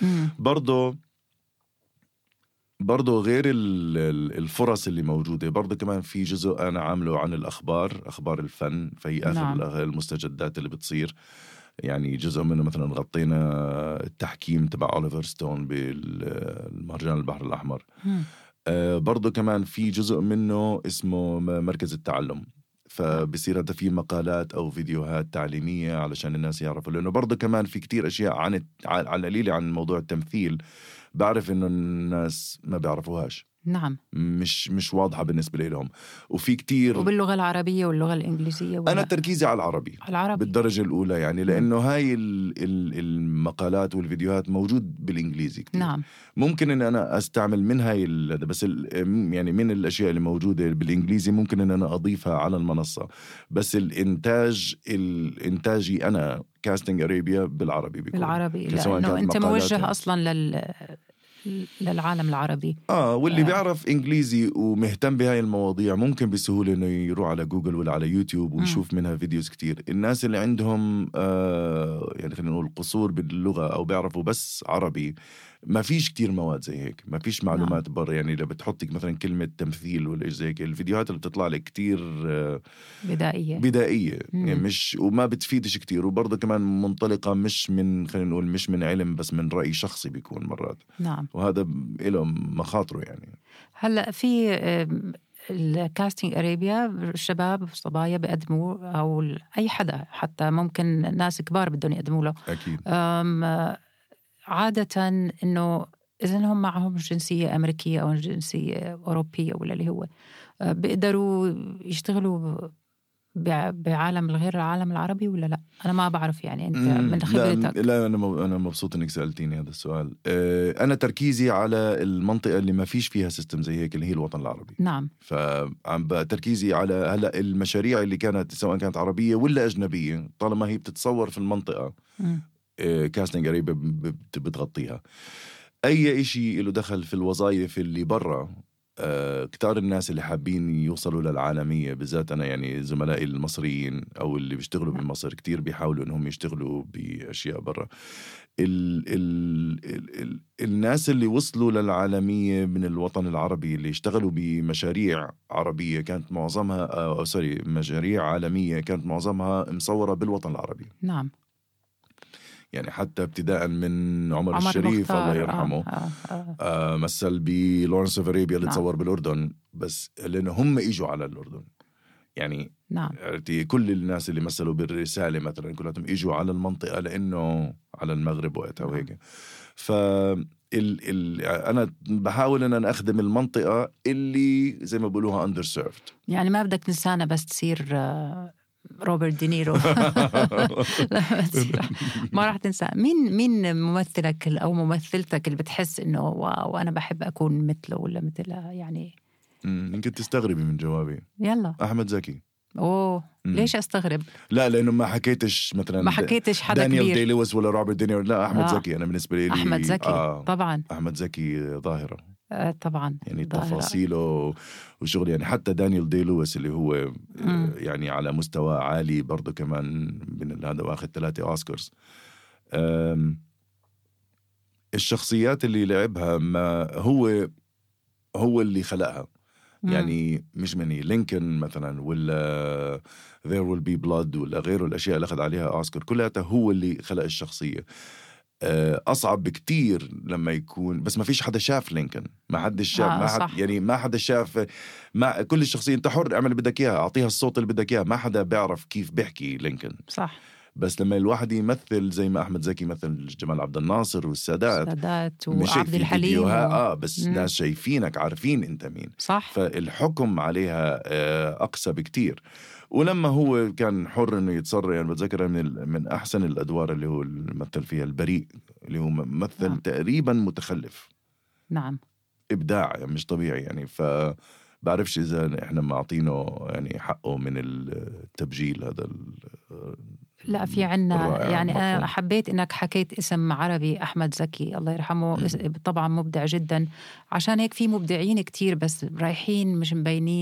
برضو غير الفرص اللي موجودة، برضو كمان في جزء أنا عامله عن أخبار الفن، فهي آخر المستجدات اللي بتصير. يعني جزء منه مثلا غطينا التحكيم تبع أوليفر ستون بالمهرجان البحر الأحمر. برضو كمان في جزء منه اسمه مركز التعلم، فبصير هذا في مقالات أو فيديوهات تعليمية علشان الناس يعرفوا، لأنه برضو كمان في كتير أشياء على القليل عن موضوع التمثيل بعرف إنه الناس ما بيعرفوهاش. نعم. مش واضحة بالنسبة لهم، وفي كتير وباللغة العربية واللغة الإنجليزية أنا تركيزي على العربي بالدرجة الأولى، يعني لأنه هاي المقالات والفيديوهات موجود بالإنجليزي كتير. نعم. ممكن إن أنا أستعمل من هاي بس يعني من الأشياء اللي موجودة بالإنجليزي ممكن إن أنا أضيفها على المنصة، بس الإنتاجي أنا كاستنج أريبيا بالعربي بيكون بالعربي، لأنه أنت موجه أصلا للعالم العربي. واللي بيعرف إنجليزي ومهتم بهاي المواضيع ممكن بسهولة إنه يروح على جوجل ولا على يوتيوب ويشوف منها فيديوز كتير. الناس اللي عندهم يعني خلينا نقول قصور باللغة أو بيعرفوا بس عربي، ما فيش كتير مواد زي هيك، ما فيش معلومات برا. يعني لو بتحطك مثلا كلمة تمثيل ولا زي هيك، الفيديوهات اللي بتطلع لك كتير بدائية يعني مش وما بتفيدش كتير، وبرضه كمان منطلقة مش من خلينا نقول مش من علم بس من رأي شخصي بيكون مرات. نعم. وهذا له مخاطره يعني. هلأ في الكاستنج أريبيا الشباب والصبايا بيقدموا، أو أي حدا حتى ممكن ناس كبار بدهم يقدموا له أكيد. عادة إنه إذا هم معهم جنسية أمريكية أو جنسية أوروبية ولا اللي هو بيقدروا يشتغلوا بعالم غير العالم العربي ولا لا؟ أنا ما بعرف يعني أنت من خبرتك. لا أنا مبسوط إنك سألتيني هذا السؤال. أنا تركيزي على المنطقة اللي ما فيش فيها سيستم زي هيك اللي هي الوطن العربي. نعم. فعم تركيزي على هلا المشاريع اللي كانت سواء كانت عربية ولا أجنبية، طالما هي بتتصور في المنطقة كاستنج أريبيا بتغطيها. أي إشي له دخل في الوظائف اللي برا، كتار الناس اللي حابين يوصلوا للعالمية، بالذات أنا يعني زملائي المصريين أو اللي بيشتغلوا بمصر كتير بيحاولوا إنهم يشتغلوا بأشياء برا. الناس اللي وصلوا للعالمية من الوطن العربي اللي اشتغلوا بمشاريع عربية كانت معظمها مشاريع عالمية كانت معظمها مصورة بالوطن العربي. نعم. يعني حتى ابتداء من عمر الشريف الله يرحمه مثل بلورنس اوف ارابيا اللي تصور بالأردن، بس لأنه هم إجوا على الأردن يعني. نعم. كل الناس اللي مثلوا بالرسالة مثلا كلهم إجوا على المنطقة لأنه على المغرب وقتها وهيك. أنا بحاول أن أنا أخدم المنطقة اللي زي ما بقولوها underserved. يعني ما بدك نسانا بس تصير روبرت دينيرو ما راح تنسى. مين ممثلك أو ممثلتك اللي بتحس إنه واو أنا بحب أكون مثله ولا مثلها يعني؟ يمكن تستغربي من جوابي. يلا. أحمد زكي. ليش أستغرب؟ لا لأنه ما حكيتش مثلا ما حكيتش حدا دانيال كبير. دي لويس ولا روبرت دينيرو. لا أحمد زكي أنا بالنسبة لي أحمد زكي طبعا. أحمد زكي ظاهرة طبعا يعني تفاصيله وشغل. يعني حتى دانيال دي لويس اللي هو يعني على مستوى عالي برضو كمان من هذا واخد 3 أوسكارز. الشخصيات اللي لعبها ما هو اللي خلقها يعني مش مني لينكولن مثلا ولا There Will Be Blood ولا غيره الأشياء اللي أخذ عليها أوسكار كلها هو اللي خلق الشخصية. أصعب بكتير لما يكون، بس ما فيش حدا شاف لينكولن، ما حدا شاف، ما حدا شاف، ما كل الشخصية أنت حر اعمل اللي بدك إياه، أعطيها الصوت اللي بدك إياه، ما حدا بيعرف كيف بيحكي لينكولن. صح. بس لما الواحد يمثل زي ما أحمد زكي مثل جمال عبد الناصر والسادات وعبد الحليم بس ناس شايفينك عارفين أنت مين. صح. فالحكم عليها أقسى بكتير. ولما هو كان حر إنه يتصرف، يعني بتذكر من أحسن الأدوار اللي هو مثل فيها البريء، اللي هو مثل تقريبا متخلف. نعم. إبداع يعني مش طبيعي يعني. بعرفش إذا إحنا معطينه يعني حقه من التبجيل هذا. لا، في عنا يعني أنا حبيت إنك حكيت اسم عربي أحمد زكي الله يرحمه. طبعا مبدع جدا، عشان هيك في مبدعين كتير بس رايحين مش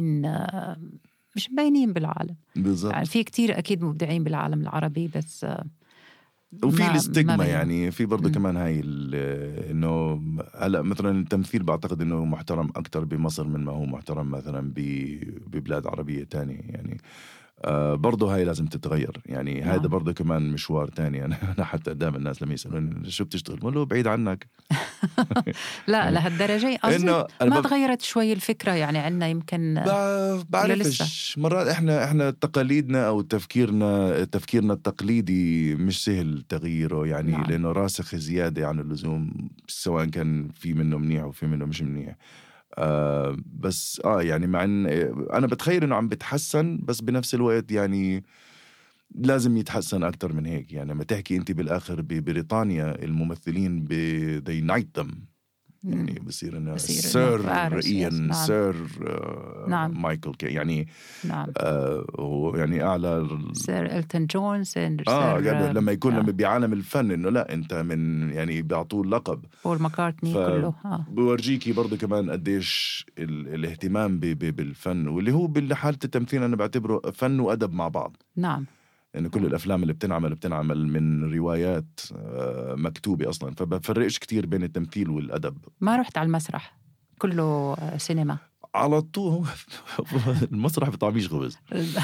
مبينين بالعالم. بالضبط. يعني في كتير أكيد مبدعين بالعالم العربي، بس وفي الاستجمة يعني في برضه كمان هاي إنه هلا مثلا التمثيل بعتقد إنه محترم أكتر بمصر من ما هو محترم مثلا ببلاد عربية تانية يعني. برضه هاي لازم تتغير يعني. هذا برضه كمان مشوار تاني. أنا حتى قدام الناس لما يسألوني شو بتشتغل بقول له بعيد عنك. لا يعني لهالدرجة أصلا ما تغيرت شوي الفكرة يعني عنا يمكن. بعرفش مرات إحنا تقاليدنا أو تفكيرنا التقليدي مش سهل تغييره يعني. نعم. لأنه راسخ زيادة عن اللزوم، سواء كان في منه منيح وفي منه مش منيح. بس يعني مع ان انا بتخيل انه عم بتحسن، بس بنفس الوقت يعني لازم يتحسن اكتر من هيك. يعني لما تحكي انت بالاخر ببريطانيا الممثلين they knight them يعني بصير انه سير إيان، نعم. سير نعم. مايكل يعني نعم. هو يعني اعلى سير إلتون جون لما يكون لما بعالم الفن انه لا انت من يعني بيعطوه اللقب بول ماكارتني كله. بورجيكي برضو كمان قديش الاهتمام بالفن، واللي هو بالحالة التمثيل انا بعتبره فن وادب مع بعض. نعم. يعني كل الافلام اللي بتنعمل من روايات مكتوبة اصلا، فبفرقش كتير بين التمثيل والادب. ما رحت على المسرح، كله سينما على طول. المسرح بطعميش خبز.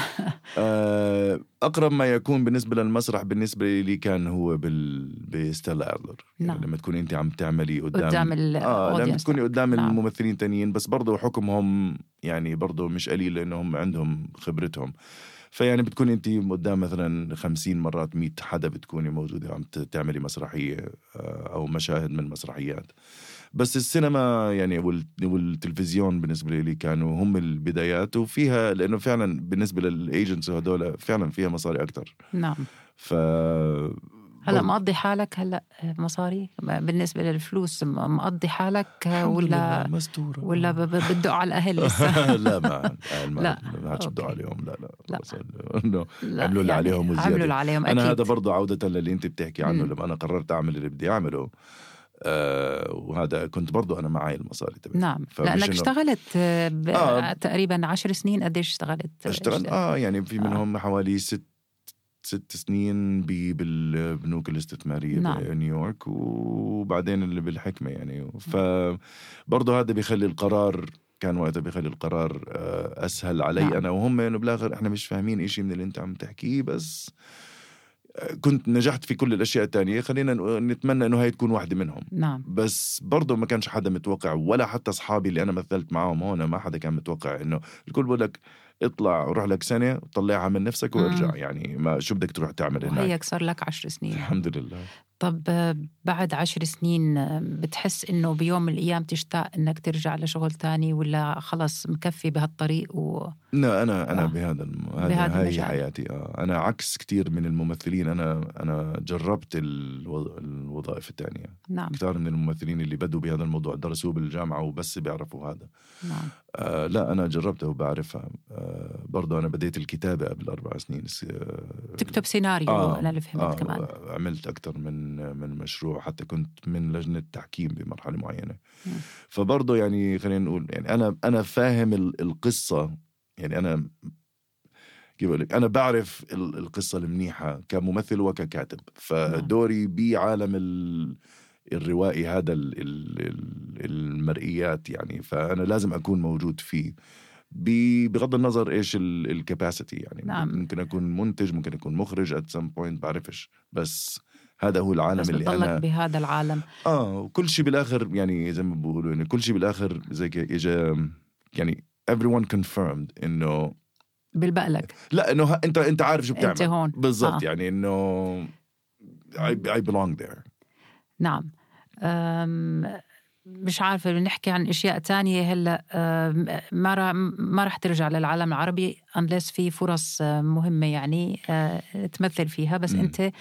أقرب ما يكون بالنسبة للمسرح بالنسبة لي كان هو بستيلا أدلر. يعني لما تكون أنت عم تعملي قدام لما تكوني قدام الممثلين تانيين، بس برضو حكمهم يعني برضو مش قليل لأنهم عندهم خبرتهم. فيعني بتكوني أنت قدام مثلا 50 مرات 100 حدا بتكوني موجودة عم تعملي مسرحية أو مشاهد من مسرحيات. بس السينما يعني والتلفزيون بالنسبة لي كانوا هم البدايات، وفيها لأنه فعلا بالنسبة للإيجنتس هدول فعلا فيها مصاري أكتر. نعم. هلا مقضي حالك هلا مصاري بالنسبة للفلوس، مقضي حالك ولا بدق على الأهل لسه؟ لا ما عادش بدق عليهم. لا عملوا اللي عليهم وزيادة. أنا هذا برضو عودة للي أنت بتحكي عنه. لما أنا قررت أعمل اللي بدي أعمله وهذا كنت برضو أنا معاي المصاري تبعي. نعم. لأنك اشتغلت تقريبا 10 سنين. قديش اشتغلت؟ يعني في منهم حوالي 6 سنين بالبنوك الاستثمارية بنيويورك، وبعدين اللي بالحكمة يعني. فبرضو هذا بيخلي القرار كان وقتها بيخلي القرار أسهل علي. أنا وهم إنه بالآخر إحنا مش فاهمين إشي من اللي أنت عم تحكيه، بس كنت نجحت في كل الأشياء التانية، خلينا نتمنى إنه هاي تكون واحدة منهم. نعم. بس برضو ما كانش حدا متوقع، ولا حتى أصحابي اللي أنا مثلت معهم هون ما حدا كان متوقع إنه الكل بقولك اطلع روح لك سنة طلعها من نفسك وارجع. يعني ما شو بدك تروح تعمل هناك؟ وهيك صار لك 10 سنين الحمد لله. طب بعد 10 سنين بتحس إنه بيوم من الأيام تشتاق إنك ترجع لشغل تاني، ولا خلص مكفي بهالطريق لا أنا هاي حياتي. أنا عكس كتير من الممثلين. أنا جربت الوظائف التانية. نعم. كتير من الممثلين اللي بدوا بهذا الموضوع درسوه بالجامعة وبس بيعرفوا هذا. نعم. لا أنا جربته وبعرفها. برضو أنا بديت الكتابة قبل 4 سنين. تكتب سيناريو. أنا اللي فهمت كمان عملت أكتر من مشروع، حتى كنت من لجنة تحكيم بمرحلة معينة. فبرضو يعني خلينا نقول يعني أنا فاهم القصة. يعني أنا كيف أقول لك، أنا بعرف القصة المنيحة كممثل وككاتب. فدوري بعالم الروائي هذا المرئيات يعني، فأنا لازم أكون موجود فيه بغض النظر إيش الكاباسيتي يعني. نعم. ممكن أكون منتج، ممكن أكون مخرج at some point بعرفش، بس هذا هو العالم اللي أنا بهذا العالم. وكل شيء بالآخر يعني زي ما بقولوا يعني كل شيء بالآخر زي إجا يعني everyone confirmed إنه بالبقلك لا إنه أنت عارف شو بتعمل. أنت هون بالضبط. يعني إنه I belong there. نعم. مش عارفة بنحكي عن أشياء تانية هلأ. ما رح ترجع للعالم العربي unless في فرص مهمة يعني تمثل فيها. بس أنت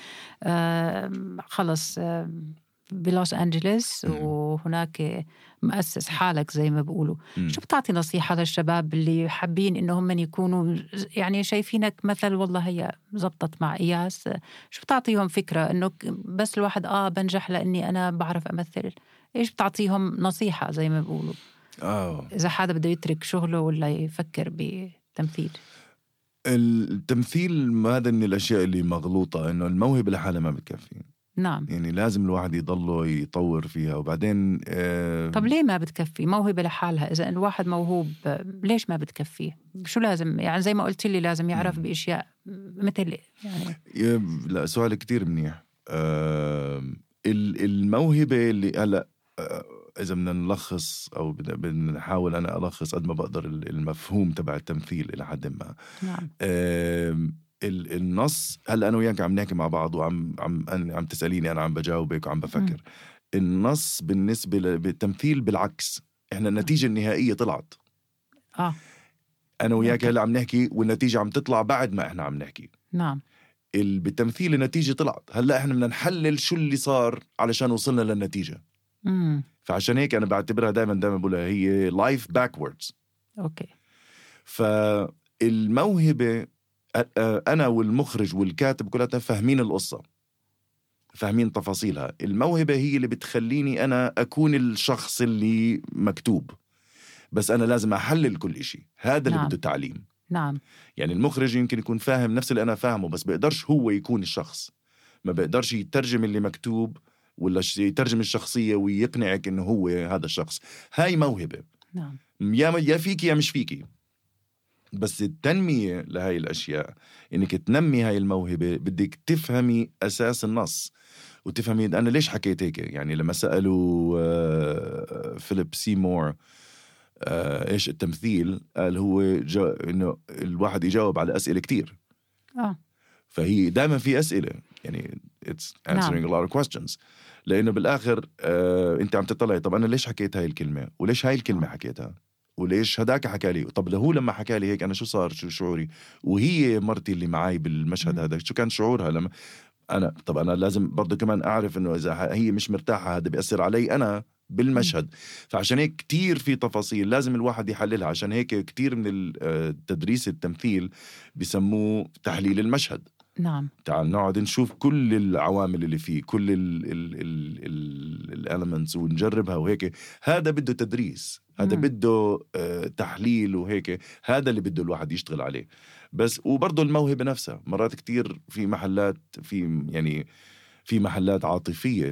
خلص بلوس أنجلس وهناك مؤسس حالك زي ما بقولوا. شو بتعطي نصيحة للشباب اللي حابين إنهم من يكونوا يعني شايفينك مثل والله هي زبطت مع إياس؟ شو بتعطيهم فكرة إنه بس الواحد بنجح لأني أنا بعرف أمثل؟ إيش بتعطيهم نصيحة زي ما بقولوا إذا حدا بده يترك شغله ولا يفكر بتمثيل؟ التمثيل هذا من الأشياء اللي مغلوطة، إنه الموهبة لحالها ما بتكفي. نعم. يعني لازم الواحد يضله يطور فيها. وبعدين طب ليه ما بتكفي موهبة لحالها؟ إذا الواحد موهوب ليش ما بتكفي؟ شو لازم يعني زي ما قلت لي لازم يعرف بأشياء مثل يعني لا سؤال كتير منيح. الموهبة اللي هلأ إذا بدنا نلخص أو بنحاول أنا ألخص قد ما بقدر المفهوم تبع التمثيل إلى حد ما. نعم. النص هلا أنا وياك عم نحكي مع بعض وعم تسأليني أنا عم بجاوبك وعم بفكر. النص بالنسبة للتمثيل بالعكس، إحنا النتيجة النهائية طلعت. أنا وياك هلا عم نحكي والنتيجة عم تطلع بعد ما إحنا عم نحكي. نعم. بالتمثيل النتيجة طلعت. هلا إحنا بدنا نحلل شو اللي صار علشان وصلنا للنتيجة. فعشان هيك أنا بعتبرها دائما بقولها هي life backwards. أوكي. فالموهبة أنا والمخرج والكاتب كلها فاهمين القصة، فاهمين تفاصيلها. الموهبة هي اللي بتخليني أنا أكون الشخص اللي مكتوب، بس أنا لازم أحلل كل إشي. هذا اللي بده تعليم. نعم. يعني المخرج يمكن يكون فاهم نفس اللي أنا فاهمه، بس بيقدرش هو يكون الشخص. ما بيقدرش يترجم اللي مكتوب ولا يترجم الشخصية ويقنعك إنه هو هذا الشخص. هاي موهبة. نعم. يا فيكي يا مش فيكي. بس التنمية لهاي الأشياء إنك تنمي هاي الموهبة بدك تفهمي أساس النص وتفهمي أنا ليش حكيت هيك. يعني لما سألوا فيليب سيمور إيش التمثيل، قال هو إنه الواحد يجاوب على أسئلة كتير. فهي دائما في أسئلة يعني it's answering a lot of questions. لأنه بالآخر أنت عم تطلعي طب أنا ليش حكيت هاي الكلمة وليش هاي الكلمة حكيتها وليش هداك حكى لي. طب هو لما حكى لي هيك أنا شو صار، شو شعوري، وهي مرتي اللي معاي بالمشهد هذا شو كان شعورها لما طب أنا لازم برضو كمان أعرف إنه إذا هي مش مرتاحة هذا بيأثر علي أنا بالمشهد. فعشان هيك كتير في تفاصيل لازم الواحد يحللها. عشان هيك كتير من التدريس التمثيل بيسموه تحليل المشهد. نعم. تعال نقعد نشوف كل العوامل اللي فيه، كل الاليمنتس ونجربها وهيك. هذا بده تدريس، هذا بده تحليل وهيك. هذا اللي بده الواحد يشتغل عليه. بس وبرضه الموهبة نفسها مرات كتير في محلات في محلات عاطفية.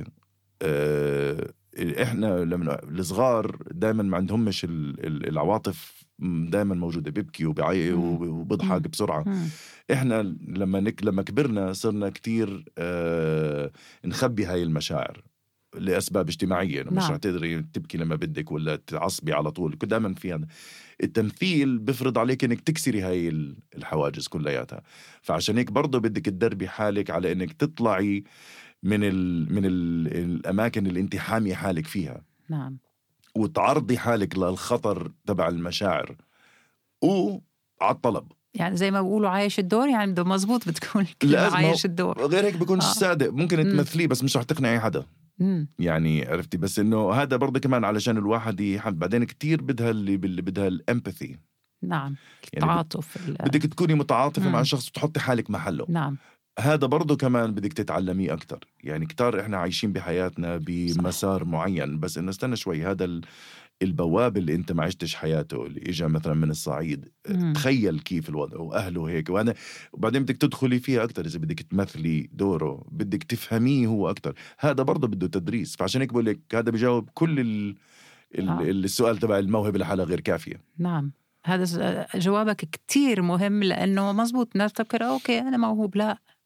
احنا لما الصغار دائما ما عندهمش العواطف دائما موجودة، بيبكي وبيعيط وبضحك بسرعة. احنا لما كبرنا صرنا كتير نخبي هاي المشاعر لأسباب اجتماعية. مش رح تقدري تبكي لما بدك ولا تعصبي على طول. دائما في هذا التمثيل بفرض عليك انك تكسري هاي الحواجز كلياتها. فعشان هيك برضو بدك تدربي حالك على انك تطلعي من الأماكن اللي انت حامي حالك فيها. نعم. وتعرضي حالك للخطر تبع المشاعر وعلى الطلب. يعني زي ما بقولوا عايش الدور. يعني بده مزبوط بتكون عايش الدور. غير هيك بيكونش صادق. ممكن تمثليه بس مش رح تقنعي حدا. يعني عرفتي. بس انه هذا برضه كمان علشان الواحد يحب. بعدين كتير بدها اللي بدها الامباثي. نعم. التعاطف. يعني بدك تكوني متعاطفة مع الشخص وتحطي حالك محله. نعم. هذا برضو كمان بدك تتعلميه أكتر. يعني كتار إحنا عايشين بحياتنا بمسار معين، بس إنه استنى شوي. هذا البواب اللي أنت ما عشتش حياته، اللي إجا مثلا من الصعيد، تخيل كيف الوضع وأهله هيك. وبعدين بدك تدخلي فيها أكتر. إذا بدك تمثلي دوره بدك تفهميه هو أكتر. هذا برضو بده تدريس. فعشان هيك بقول لك هذا بيجاوب كل السؤال تبع الموهبة لحالها غير كافية. نعم. هذا جوابك كتير مهم. لأنه مزبوط ناس تفكر أوكي أنا موهوب. لا،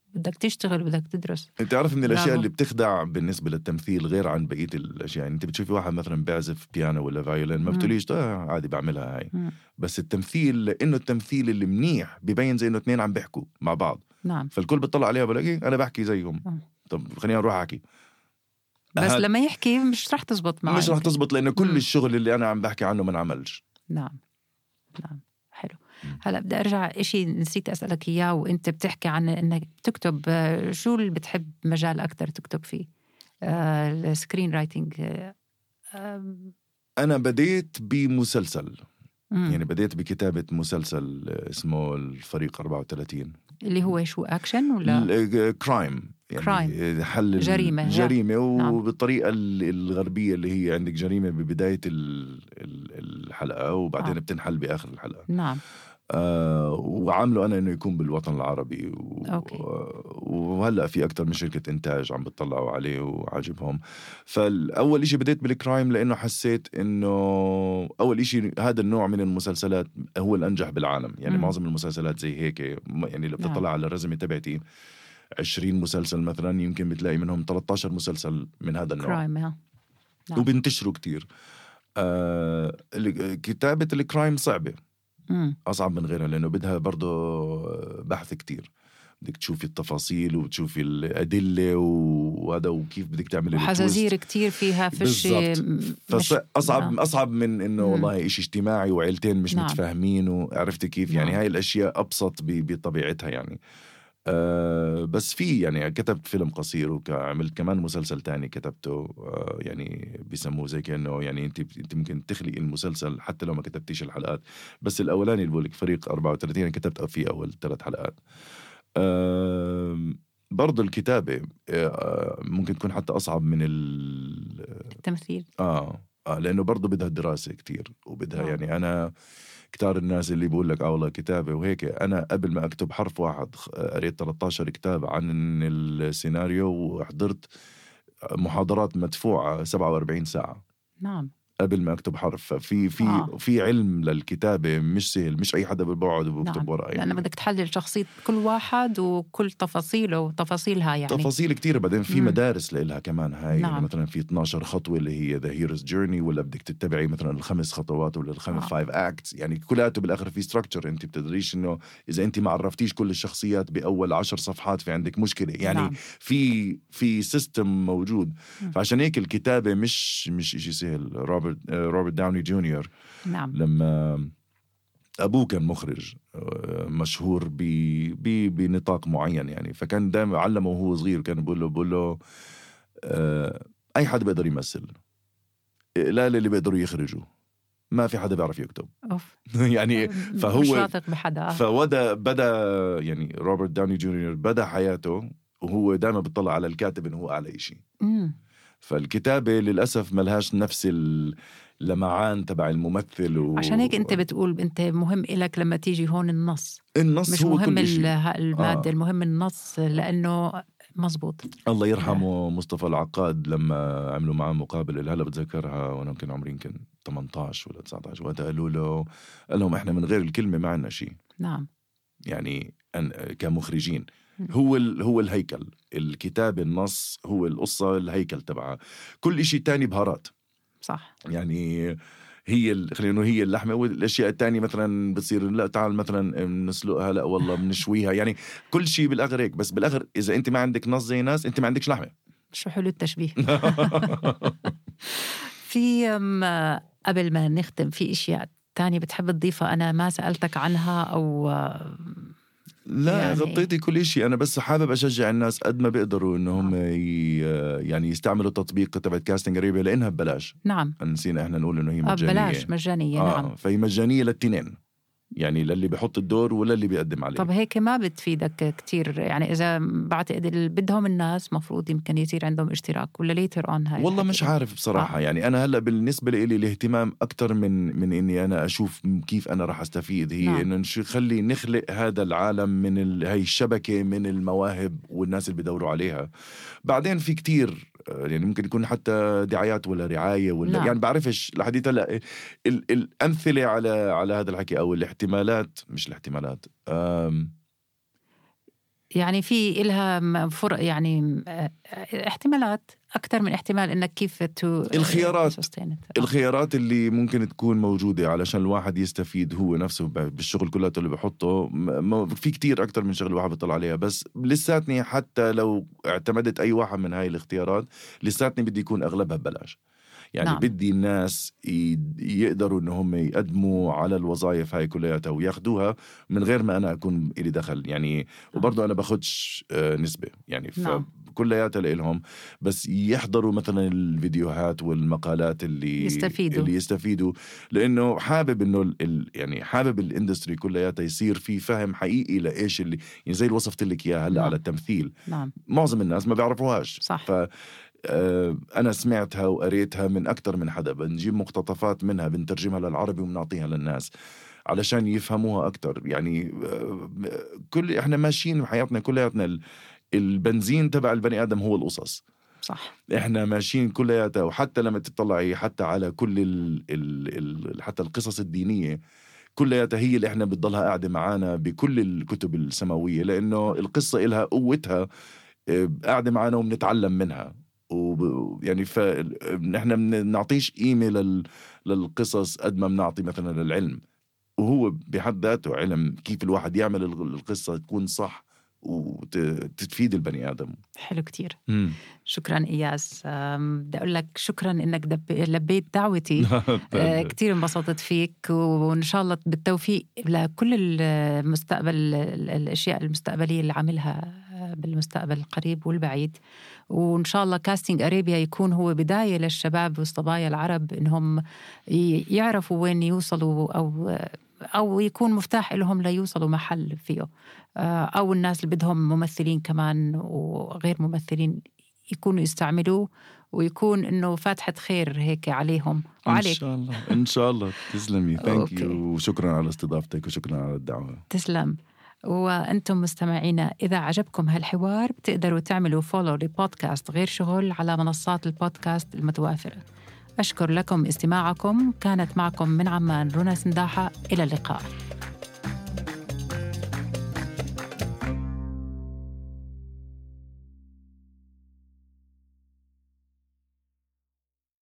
بدك تشتغل بدك تدرس. انت عارف من الاشياء برافو. اللي بتخدع بالنسبه للتمثيل غير عن بقيه الاشياء، يعني انت بتشوفي واحد مثلا بيعزف بيانو ولا فايولين ما بتقوليش عادي بعملها هاي. بس التمثيل، لانه التمثيل اللي منيح بيبين زي انه اثنين عم بيحكوا مع بعض. نعم. فالكل بيطلع عليها بلاقي انا بحكي زيهم. طب خلينا نروح احكي. بس لما يحكي مش رح تزبط معه، مش رح تزبط لانه كل الشغل اللي انا عم بحكي عنه ما انعملش. نعم. حلو. هلا بدي ارجع إشي نسيت اسالك اياه، وانت بتحكي عن انك بتكتب، شو اللي بتحب مجال اكثر تكتب فيه؟ السكرين رايتنج. انا بديت بمسلسل، يعني بديت بكتابة مسلسل اسمه الفريق 34 اللي هو شو أكشن ولا كرايم، يعني كرايم. حل جريمة وبالطريقة الغربية اللي هي عندك جريمة ببداية الحلقة وبعدين بتنحل بآخر الحلقة. نعم. وعامله أنا إنه يكون بالوطن العربي وهلأ في أكتر من شركة إنتاج عم بتطلعوا عليه وعاجبهم. فالأول إشي بديت بالكرايم لأنه حسيت إنه أول إشي هذا النوع من المسلسلات هو الأنجح بالعالم، يعني معظم المسلسلات زي هيك، يعني لو بتطلع على الرزمة تبعتي 20 مسلسل مثلا يمكن بتلاقي منهم 13 مسلسل من هذا النوع كرايم. نعم. وبنتشروا كتير. كتابة الكرايم صعبة، أصعب من غيرها لأنه بدها برضو بحث كتير، بدك تشوفي التفاصيل وتشوفي الأدلة وهذا وكيف بدك تعملي وحزازير كتير فيها فش أصعب من إنه والله إشي اجتماعي وعيلتين مش متفاهمين وعرفتي كيف. يعني هاي الأشياء أبسط بطبيعتها يعني. بس في يعني كتبت فيلم قصير وعملت كمان مسلسل تاني كتبته، يعني بيسموه زي كأنه يعني انت ممكن تخلق المسلسل حتى لو ما كتبتيش الحلقات. بس الأولاني اللي بقولك فريق 34 أنا كتبت فيه أول 3 حلقات. برضو الكتابة ممكن تكون حتى أصعب من التمثيل. لأنه برضو بدها دراسة كتير وبدها يعني أنا كتار الناس اللي بيقول لك والله كتابة وهيك، أنا قبل ما أكتب حرف واحد قريت 13 كتاب عن السيناريو وحضرت محاضرات مدفوعة 47 ساعة. نعم. قبل ما أكتب حرف. في علم للكتابة مش سهل، مش أي حدا بيقعد وبكتب ورقة يعني. لأنه بدك تحلل شخصية كل واحد وكل تفاصيله وتفاصيلها يعني تفاصيل كتير. بعدين في مدارس لإلها كمان هاي. يعني مثلا في 12 خطوة اللي هي The Hero's Journey، ولا بدك تتبعي مثلا ال5 خطوات ولا ال5 Acts، يعني كلاته بالآخر في structure. انت بتدريش إنه إذا انت ما عرفتيش كل الشخصيات بأول 10 صفحات في عندك مشكلة يعني. في سيستم موجود. فعشان هيك الكتابة مش إشي سهل. روبرت داوني جونيور لما أبوه كان مخرج مشهور بنطاق معين يعني، فكان دائما علمه وهو صغير، كان بقول له أي حد بيقدر يمثل، لا اللي بيقدروا يخرجوا، ما في حدا بيعرف يكتب. يعني فهو مش واثق بحدا. بدأ يعني روبرت داوني جونيور بدأ حياته وهو دائما بيطلع على الكاتب إنه هو أعلى إشي. فالكتابة للأسف ملهاش نفس اللمعان تبع الممثل عشان هيك أنت بتقول أنت مهم إلك لما تيجي هون النص مش هو مهم المادة. المهم النص لأنه مزبوط. الله يرحمه مصطفى العقاد لما عملوا معه مقابلة اللي هلا بتذكرها وأنا كان عمري يمكن 18 ولا 19 وقتها قال لهم إحنا من غير الكلمة ما عنا شيء. نعم. يعني كمخرجين هو الهيكل، الكتاب النص هو القصة الهيكل تبعها، كل إشي تاني بهارات. صح. يعني خلينا هي اللحمة والأشياء التانية مثلا بتصير لا تعال مثلا نسلقها، لا والله بنشويها، يعني كل شيء بالآخر هيك. بس بالآخر إذا أنت ما عندك نص زي ناس أنت ما عندكش لحمة. شو حلو التشبيه. في قبل ما نختم في أشياء تانية بتحب تضيفها أنا ما سألتك عنها أو لا يعني غطيتي كل شيء. أنا بس حابب أشجع الناس قد ما بيقدروا إنهم يعني يستعملوا تطبيق تبعت كاستنج أرابيا لأنها ببلاش. نعم. نسينا إحنا نقول إنه هي مجانية. ببلاش مجانية. نعم. فهي مجانية للتنين، يعني للي بيحط الدور ولا اللي بيقدم عليه. طب هيك ما بتفيدك كتير يعني؟ إذا بعتقد بدهم الناس مفروض يمكن يصير عندهم اشتراك ولا ليتر أون هاي؟ والله مش عارف بصراحة. يعني أنا هلأ بالنسبة لي الاهتمام أكتر من إني أنا أشوف كيف أنا راح أستفيد، هي إنه خلي نخلق هذا العالم من هاي الشبكة من المواهب والناس اللي بيدوروا عليها. بعدين في كتير يعني ممكن يكون حتى دعايات ولا رعاية ولا يعني بعرفش لحديت هلا الأمثلة على هذا الحكي أو الاحتمالات، مش الاحتمالات، يعني في إلها فرق يعني احتمالات أكثر من احتمال إنك كيف الخيارات اللي ممكن تكون موجودة علشان الواحد يستفيد هو نفسه بالشغل كله اللي بحطه. في كتير أكتر من شغل الواحد بيطلع عليها، بس لساتني حتى لو اعتمدت أي واحد من هاي الاختيارات لساتني بدي يكون أغلبها ببلاش. يعني نعم. بدي الناس يقدروا إنهم يقدموا على الوظائف هاي كلها وياخدوها من غير ما أنا أكون إلي دخل يعني. وبرضو أنا باخدش نسبة يعني نعم. كلياتها لإلهم، بس يحضروا مثلا الفيديوهات والمقالات اللي يستفيدوا لأنه حابب إنه يعني حابب الاندستري كلياتها يصير في فهم حقيقي لإيش اللي يعني زي اللي وصفت لك إياها هلا. نعم. على التمثيل. نعم. معظم الناس ما بيعرفوهاش. صح. أنا سمعتها وقريتها من أكتر من حدا، بنجيب مقتطفات منها بنترجمها للعربي وبنعطيها للناس علشان يفهموها أكتر. يعني إحنا ماشيين بحياتنا كلياتنا البنزين تبع البني آدم هو القصص. صح. إحنا ماشيين كلياتها، وحتى لما تطلعي حتى على كل حتى القصص الدينية كلياتها هي اللي إحنا بتضلها قاعدة معانا بكل الكتب السماوية، لأنه القصة إلها قوتها قاعدة معانا وبنتعلم منها. يعني فنحن بنعطيش قيمة للقصص قد ما بنعطي مثلا للعلم، وهو بحد ذاته علم كيف الواحد يعمل القصة تكون صح وتفيد البني آدم. حلو كتير. شكرا إياس. بدي أقول لك شكرا إنك لبيت دعوتي. كتير انبسطت فيك، وإن شاء الله بالتوفيق لكل المستقبل، الأشياء المستقبلية اللي عملها بالمستقبل القريب والبعيد. وإن شاء الله كاستينج أرابيا يكون هو بداية للشباب والصبايا العرب إنهم يعرفوا وين يوصلوا، أو يكون مفتاح لهم ليوصلوا محل فيه، أو الناس اللي بدهم ممثلين كمان وغير ممثلين يكونوا يستعملوه، ويكون إنه فاتحة خير هيك عليهم وعليك. إن شاء الله. إن شاء الله. تسلمي. ثانك يو، وشكرا على استضافتك وشكرا على الدعوة. تسلم. وأنتم مستمعينا، إذا عجبكم هالحوار بتقدروا تعملوا فولو لبودكاست غير شغل على منصات البودكاست المتوافرة. أشكر لكم استماعكم. كانت معكم من عمان رنا سنداحة. إلى اللقاء.